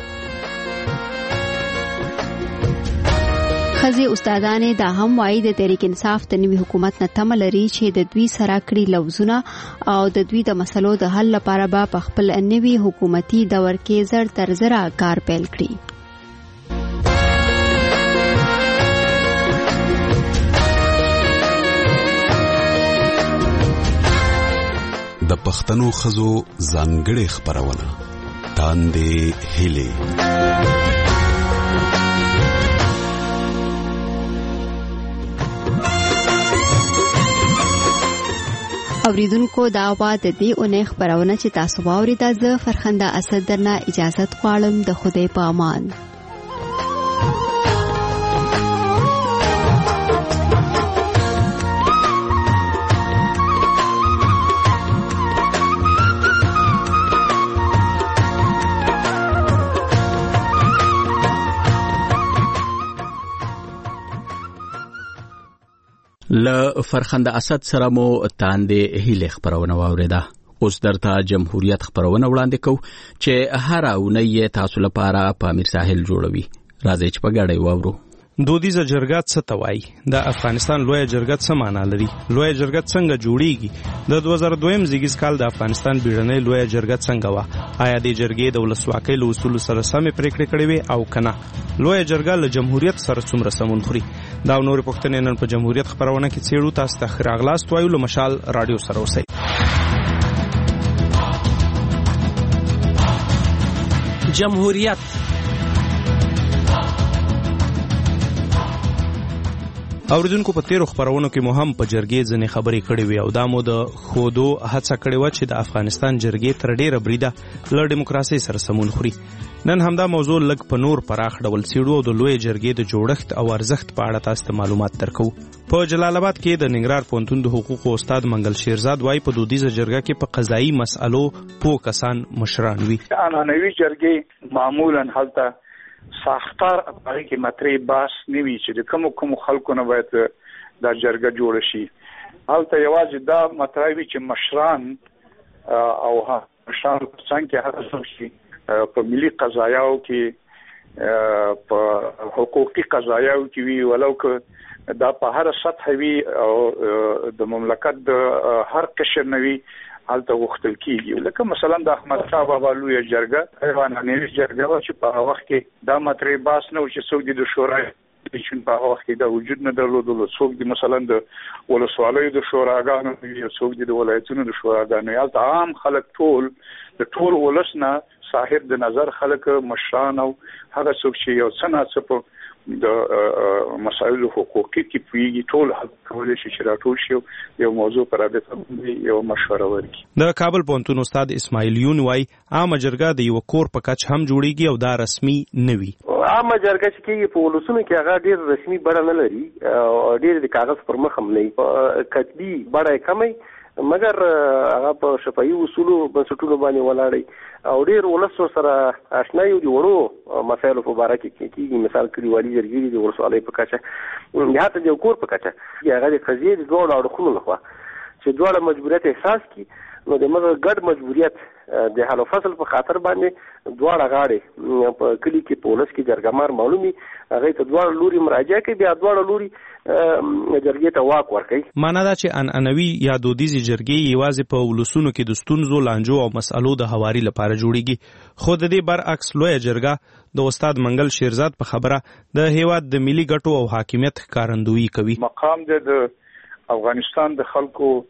خزي استادانې دا هم وایي د تحریک انصاف د نوي حکومت نه تمه لري چې د دوی سره کړي لوزونه او د دوی د مسلو د حل لپاره به په خپل نوي حکومتي دور کې زر تر زره کار پیل کړي.
د پښتنو خزو ځانګړې خبرونه تاندې هلي.
اوریدونکو دا وا د دې اونۍ خبرونه چې تاسو واوریده زه فرخنده اسد درنه اجازه غواړم. د خدای په امان.
ل فرخنده اسد سره مو تاندې هیله خبرونه واوریده. اوس درته جمهوریت خبرونه وړاندې کو چې هر اونۍ تاسو لپاره په امیر ساحل جوړوي. راځي چې په ګډه واورو.
دودیزه جرګه څه ته وایي؟ د افغانستان لویه جرګه څه معنا لري؟ لویه جرګه څنګه جوړیږي؟ د دوه زره دویم زیږیز کال د افغانستان بیړنۍ لویه جرګه څنګه وه؟ آیا د جرګې د ولسواکۍ له اصولو سره سمې پریکړې کړې وې او کنه؟ لویه جرګه له جمهوریت سره څومره سمون خوري؟ دا او نورې پوښتنې نن په جمهوریت خبرونه کې څېړو. تاسو ته ښه راغلاست وایو. له مشال راډیو سره اوسئ.
جمهوریت
اوریدونکو په تیرو خبرونو کې مو هم په جرګې ځنې خبرې کړې وي او دا مو د خودو هڅه کړې وه چې د افغانستان جرګې تر ډېره بریده له ډیموکراسۍ سره سمون خوري. نن همدا موضوع لږ په نور پراخ ډول څېړو او د لویې جرګې د جوړښت او ارزښت په اړه تاسو ته معلومات درکو. په جلال آباد کې د ننګرهار پوهنتون د حقوقو استاد منګل شیرزاد وایي په دودیزه جرګه کې په قضایي مسألو پوه کسان مشران وي.
عنعنوي جرګې معمولا هلته ساختار هغه کې مطرح بحث نه وی چې کوم کوم خلکو نه باید دا جرګه جوړ شي. هلته یوازې دا مطرح وی چې مشران او ها مشران څنګه هغه شي په ملي قضایاو کې په حقوقي قضایاو کې وی ولو که دا په هر سطح وی او د مملکت د هر قشر نوي حالت وختل کیږي. لکه مثلا د احمد شاه بابا لویه جرګه حیوانانه جرګه چې په هغه وخت کې دا مطرح باس نه و چې څوک د شورای چې په هغه وخت کې دا وجود نه درلود. څوک د مثلا د ولسوالیو د شوراګانو یا څوک د ولایتونو د شوراګانو یا عام خلک ټول د ټول ولسنه صاحب د نظر خلک مشران او هغه څوک چې یو سناسپ د مسایل حقوقي کې پیږي ټول کولای شي چې راټول شي یو موضوع پر رابطه یو مشوره ورکړي.
د کابل پوهنتون استاد اسماعیل یون وایي عامه جرګه د یو کور په کچ هم جوړیږي او دا رسمي نه وي.
عامه جرګه چې کېږي په ولسونو کې هغه ډېر رسمي بڼه نه لري او ډېر د کاغذ پر مخ هم نه کتبي بڼه کمي مګر هغه په شفاهي اصولو بنسټونو باندې ولاړی او ډېر ولس سره آشنا یو دي وړو مسایلو په اړه کې کېږي. مثال کلیوالي جرګې د ولسوالۍ په کچه یا حتی د کور په کچه هغه د قضیې د دوه اړخونو لخوا چې دواړه مجبوریت احساس کی نو د مګر ګډ مجبوریت د حل او فصل په خاطر باندې دواړه غاړي په کلی کې پولیس کې جرګمار معلومي هغه ته دواړه لوري مراجعه کوي بیا دواړه لوري جرګې ته واک ورکوي.
معنا دا چې عنعنوي یا دودیزي جرګې یوازې په ولسونو کې د ستونزو لانجو او مسالو د هواري لپاره جوړیږي. خو د دې برعکس لویه جرګه د استاد منګل شیرزاد په خبره د هیواد د ملي ګټو او حاکمیت ښکارندویي کوي.
مقام د افغانستان د خلکو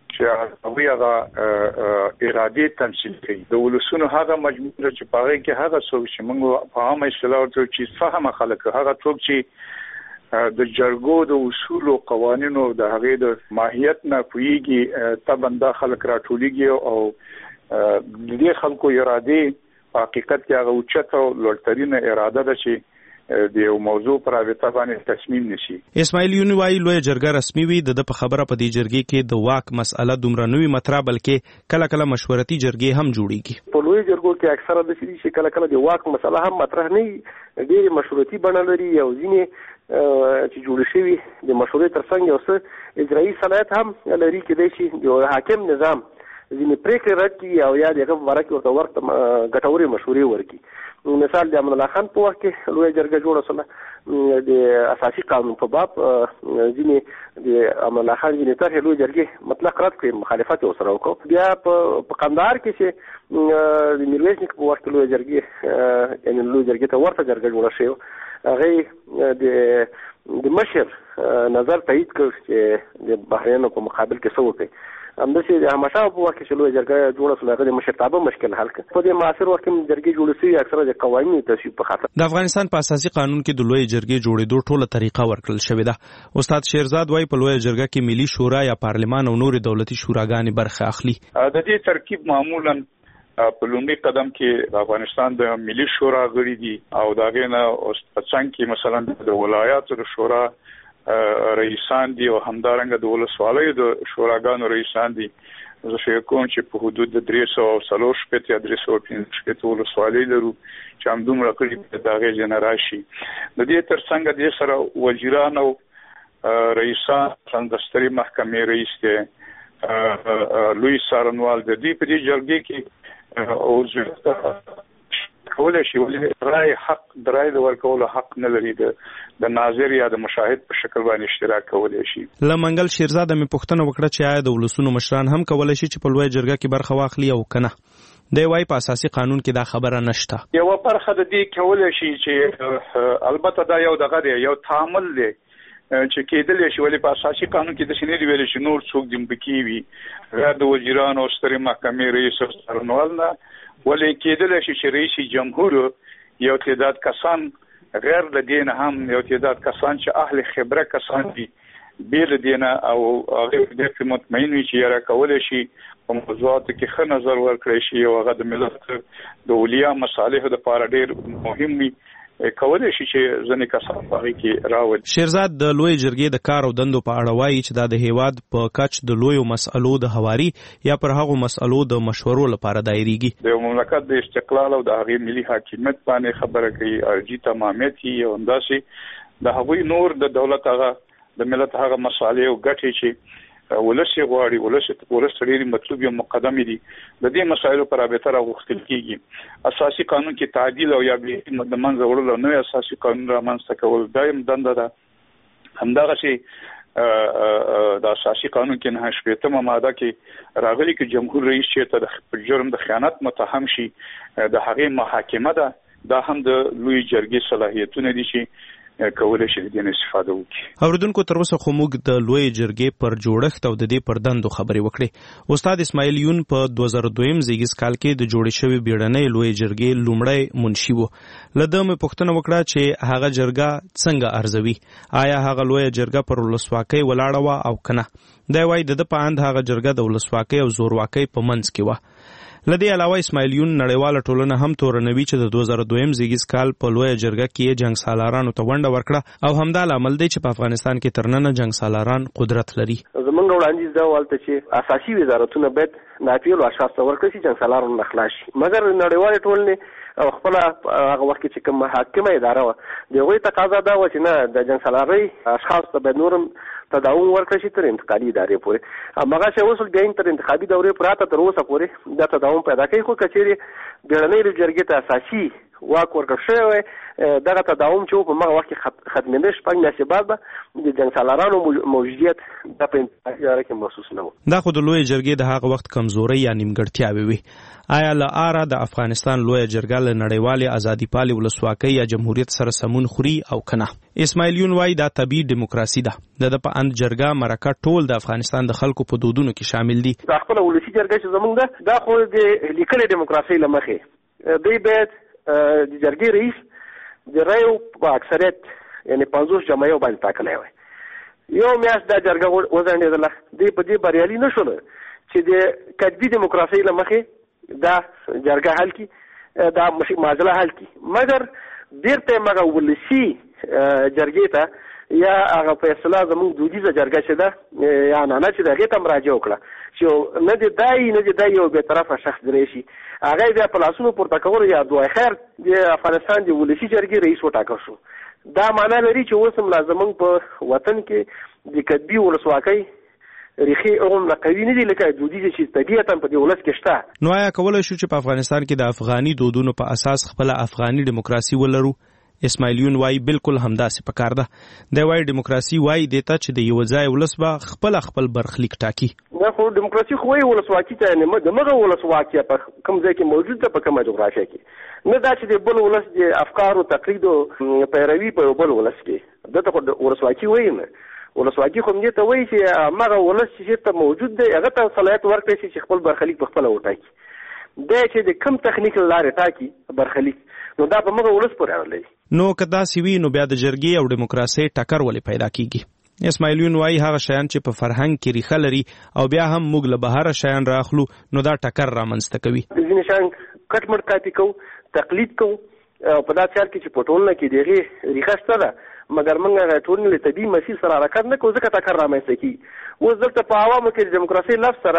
چې هغه هغه اراده تمثيل کوي د ولسونو هغه مجموعه چې پاره کې هغه څوک چې موږ په عامه اصطلاح ورته چې فهم خلک هغه څوک چې د جرګو د اصول او قوانینو د هغه د ماهیت نه پویږي تبنده خلک راټولېږي او د دې خلکو اراده په حقیقت کې هغه اوچته او لوړترینه اراده ده چې د یو موضوع پر رابطه باندې تصمیم نشي.
اسماعیل یونی وايي لوی جرګه رسمي وي د په خبره په دې جرګې کې د واک مسأله دومره نوې مطرح بلکې کله کله مشورتي جرګې هم جوړیږي.
په لوی جرګو کې اکثره د شي چې کله کله د واک مسأله هم مطرح نه ډېر مشورتي بڼه لري او ځینې چې جوړ شوی د مشورې ترڅنګ یو څه اجرایي صلاحیت هم لري کېدای شي د حاکم نظام ځینې پریکړې رد کړي او یا دغه مبارک ورته ورته ګټورې مشورې ورکړي. مثال د امان الله خان په وخت کې لوی جرګه جوړه شوه د اساسي قانون په باب ځینې د امان الله خان ځینې طرحې لوی جرګې مطلق رد کړي مخالفت یې ورسره وکړ. بیا په قندهار کې چې د میرویس نیکه په وخت کې لوی جرګې یعنې لوی جرګې ته ورته جرګه جوړه شوه هغې د د مشر نظر تایید کړ چې د بحرینو په مقابل کې څه وکړي. همداسې د احمدشاه په وخت کې چې لویه جرګه جوړه شوه هغه د مشرتابه مشکل حل کړ. په دې معاصر وخت کې جرګې جوړې شوي اکثره د قوانینو تصویب په خاطر.
د افغانستان په اساسي قانون کې د لویه جرګې جوړېدو ټوله طریقه ورکړل شوې ده. استاد شیرزاد وايي په لویه جرګه کې ملي شورا یا پارلمان او نور دولتي شوراګانې برخه اخلي.
د دې ترکیب معمولا په لومړي قدم کې د افغانستان د ملي شورا غړي دي او دا غینه څنګه کې مثلا د ولایاتو د شورا رئیسان دي او همدارنګه د ولسوالیو د شوراګانو رئیسان دي. زه فکر کوم چې په حدود د درې سوه او څلور شپېته یا درې سوه پنځه شپېته ولسوالۍ لرو چې همدومره کړي د هغې ځای نه راشي. د دې تر څنګ دې سره وزیران او رئیسان د سترې محکمې رئیس دی لوی څارنوال د دې په دې جرګې کې او کولای شي ولې رای حق درای د ورکولو حق نه لري د ناظر یا د مشاهد په شکل باندې اشتراک کولای شي.
لمنګل شیرزاد مې پوښتنه وکړه چې آیا د ولسونو مشران هم کولای شي چې په لوی جرګه کې برخه واخلي او کنه. دی وايي په اساسي قانون کې دا خبره نشته.
یو برخه د دې کولای شي چې البته دا یو دغه دی یو تعامل دی چې کېدل شي ولې په اساسي قانون کې د شنې ویل چې نور څوک دم بکی وي غیر د وزیرانو او سترې محکمې رئیس څارنوال نه ولې کېدل شي چې رئیس جمهور یو تعداد کسان غیر د دین هم یو تعداد کسان چې اهل خبره کسان دي بیل دینه او هغه د مطمئن وي چې یاره کولای شي په موضوعاتو کې ښه نظر ورکړي شي او هغه د ملت د اولیا مصالحو لپاره ډېر مهم وي کولای شي چې ځنې کسان په هغې کې راوړي.
شیرزاد د لوی جرګې د کار او دندو په اړه وایي چې دا د هیواد په کچ د لویو مسألو د هواري یا پر هغو مسألو د مشورو لپاره دایریږي.
د مملکت د استقلال او د هغې ملي حاکمیت باندې خبره کوي ارجی تمامیت یې او همداسې د هغوی نور د دولت هغه د ملت هغه مسالې او ګټې چې ولسی غواړي ولسی ولسی ډېری مطلوب یو مقدمه دي د دې مسایلو پر رابطه راغوښتل کیږي. اساسي قانون کې تعدیل او یا به د منځ وړلو نوې اساسي قانون رامنځته کول دایم دنده ده. همدغه شی د اساسي قانون کې نه شپږمه ماده کې راغلي چې جمهور رئیس چې د جرم د خیانت متهم شي د هغې محاکمه ده. دا هم د لوی جرګې صلاحیتونه دي چې کولای شي د دې استفاده وکړي.
اوریدونکو تر اوسه خو موږ د لوی جرګې پر جوړښت او د دې پر دندو خبرې وکړې. استاد اسماعیل یون په دوه زره دویم زیږیز کال کې د جوړې شوې بیړنۍ لوی جرګې لومړی منشي و. له ده مې پوښتنه وکړه چې هغه جرګه څنګه ارزوي. آیا هغه لوی جرګه پر ولسواکۍ ولاړه وه او کنه. دی وايي د ده په اند هغه جرګه د ولسواکۍ او زورواکۍ په منځ کې وه. لدې علاوه اسماعیل یون نړیواله ټولنه هم تورنوي چې د دوه زره دویم زیږیز کال په لویه جرګه کې جنګ سالارانو ته ونډه ورکړه او همدا لامل دی چې په افغانستان کې تر ننه جنګ سالاران قدرت لري.
زمونږ وړاندیز دا ولته چې اساسي وزارتونه باید ناپیلو اشخاص ته ورکړل شي جنګ سالارانو نه خلاص شي. مګر نړیوالې ټولنې او خپل هغه وخت کې چې کوم حاکمه اداره وه د هغوی تقاضا دا وه چې نه د جنګ سالارۍ اشخاص ته باید نورم تداوم ورکړل شي تر انتقالي ادارې پورې. هماغسې اوس بیا تر انتخابي دورې پورې حتی تر اوسه پورې دا تداوم پیدا کوي. خو که چیرې بیړنۍ جرګې ته اساسي واک ورکړل شوی وی دغه تداوم چې په هغه وخت کې ختمېده شپږ میاشتې بعد به د جنګ سالارانو موجودیت دا په انتخابي اداره کې محسوس نه و.
دا خو د لویې جرګې د هغه وخت کمزورۍ یا نیمګړتیاوې وي. آیا له آره د افغانستان لویه جرګه له نړیوالې ازادي پالې ولسواکۍ یا جمهوریت سره سمون خوري او کنه؟ اسماعیلیون وایي دا طبیعي دیموکراسي ده. د په اند جرګه مرکه ټول د افغانستان د خلکو په دودونو کې شامل دي.
دا خپل ولسی جرګه چې زمونږ ده دا خو د لیکلې دیموکراسي لمخې دوی باید د جرګې رئیس د رایو په اکثریت یعنی پنځوس جمعیو باندې ټاکلی وای. یو میاشت دا جرګه وځنډېدله، دوی په دې بریالي نه شول چې د کتبي دیموکراسي لمخې دا جرګه حل کړي، دا معادله حل کړي، مګر بیرته مګه ولسی جرګې ته یا هغه په اصطلاح زموږ دودیزه جرګه چې ده یا نانه چې ده هغې ته مراجعه وکړه چې نه د دای نه د دای یو بېطرفه شخص درې شي، هغه بیا په لاسونو پورته کولو یا دعای خیر د افغانستان د ولسي جرګې رئیس وټاکل شو. دا معنا لري چې اوس هم لا زموږ په وطن کې د کتبي ولسواکۍ ریښې هم قوي نه دي لکه دودیزه چې طبیعتا په دې ولس کې شته.
نو آیا کولی شو چې په افغانستان کې د افغاني دودونو په اساس خپله افغاني دیموکراسي ولرو؟ اسماعیلیون وایي بالکل همداسې پکار ده. دی وایي دیموکراسي وایي دې ته چې د یو ځای ولس به خپله خپل برخلیک ټاکي.
نه خو دیموکراسي خو وایي ولسواکي ته یعنې د مغه ولسواکي په کوم ځای کې موجود ده په کومه جغرافیه کې، نه دا چې د بل ولس د افکارو تقلید او پیروي په یو بل ولس کې دته خو ولسواکي وایي نه. ولسواکي خو دې ته وایي چې مغه ولس چې ته موجود دی هغه ته صلاحیت ورکړي چې خپل برخلیک په خپله وټاکي. دی چې د کوم تخنیک له لارې ټاکي برخلیک نو دا په مغه ولس پورې اړه لري.
نو که داسې وي نو بیا د جرګې او دیموکراسۍ ټکر ولې پیدا کیږي؟ اسماعیلیون وایي هغه شیان چې په فرهنګ کې ریښه لري او بیا هم موږ له بهره شیان راخلو نو دا ټکر رامنځته کوي.
ځینې شیان کټ مټ کاپي کوو، تقلید کوو، په داسې حال کې چې په ټولنه کې د هغې ریښه شته ده مګر موږ هغه ټولنې له طبیعي مسیر سره حرکت نه کوو ځکه ټکر رامنځته کېږي. اوس دلته په عوامو کې د دیموکراسۍ لفظ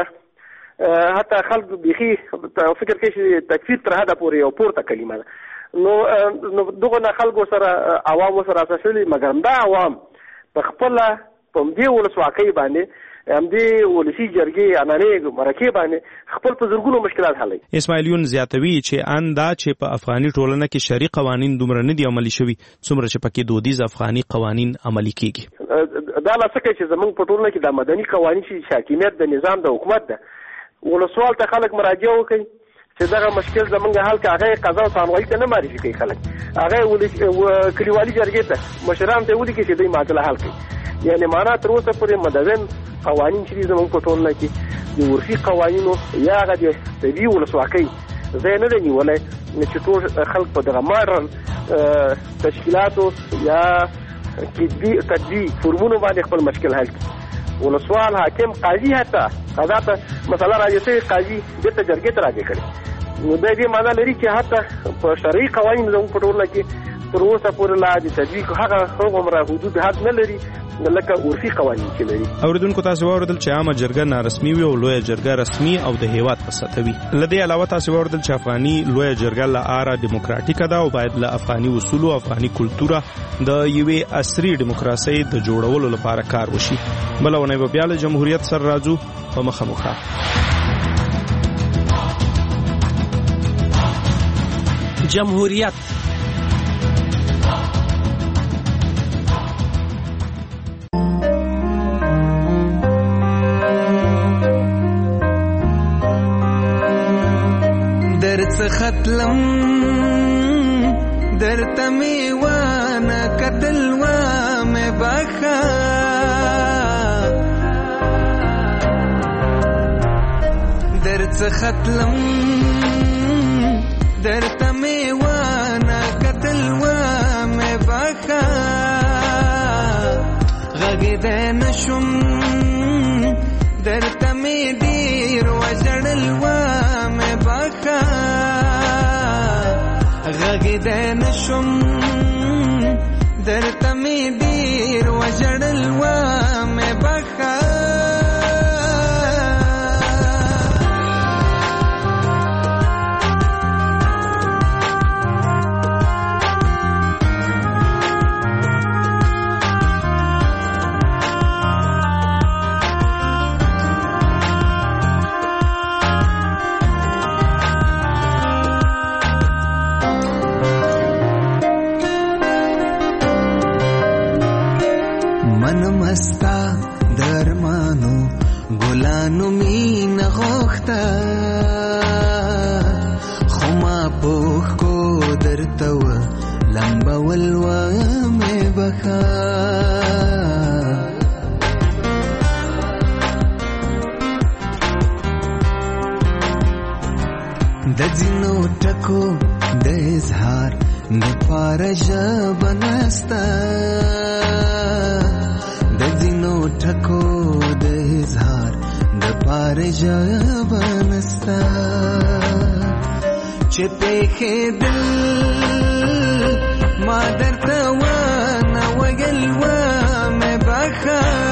سره حتی خلک بیخي فکر کوي چې تکفیر تر حده پورې یو پورته کلمه ده. نو نو دغه نه خلکو سره عوامو سره اساسي مګر دا عوام په خپله په همدې ولسواکۍ باندې همدې ولسي جرګې عنعنې مرکې باندې خپل په زرګونو مشکلات حلوي.
اسماعیلیون زیاتوي چې ان دا چې په افغاني ټولنه کې شرعي قوانین دومره نه دي عملي شوي څومره چې پکې دودیز افغاني قوانین عملي کېږي.
دا لا څه کوي چې زموږ په ټولنه کې د مدني قوانین چې حاکمیت د نظام د حکومت ده ولسوال ته خلک مراجعه وکړي چې دغه مشکل زمونږ حل کې هغه قضا او ثانوي ته نه معرفي کوي خلک، هغه کلیوالي جرګې ته مشران ته ولیکي چې دوی معادله حل کوي. یعنی معنا تر اوسه پورې مدون قوانین چې زمونږ په ټولنه کې د عرفي قوانینو یا هغه د طبیعي ولسواکۍ ځای نه دی نیولی چې ټول خلک په دغه ماډرن تشکیلاتو یا کتبي فورمونو باندې خپل مشکل حل کړي. ولسوال حاکم قاضي حتی قضا ته مسله راجع شوې قاضي بېرته جرګې ته راجع کړي. نو دا دې معنا لري چې حتی په شرعي قوانین زموږ په ټولنه کې تر اوسه پورې لا د تطبیق هغه هغومره حدود حد نه لري لکه عرفي قوانین چې لري.
اوریدونکو تاسو واوریدل چې عامه جرګه نارسمي وي او لویه جرګه رسمي او د هیواد په سطحه وي. له دې علاوه تاسو واوریدل چې افغاني لویه جرګه له آره دیموکراتیکه ده او باید له افغاني اصولو افغاني کلتوره د یوې عصري دیموکراسۍ د جوړولو لپاره کار وشي. بله ونې به بیا له جمهوریت سره راځو په مخه مخه.
جمهوریت
ختلم در تمیوان کدلوا میں بخا در ختلم در تمیوان کدلوا میں بخا غږیدای نشم در تمی دیر وجړلوا میں بخا غږیدای نشم در تمی دیر وجړلوا میں بخا بخا د ځینو ټکو د اظهار د پاره ژبه نسته د ځینو ټکو د اظهار د پاره ژبه نسته چې پېښېدل ما درته ونه ویل ومې بخښه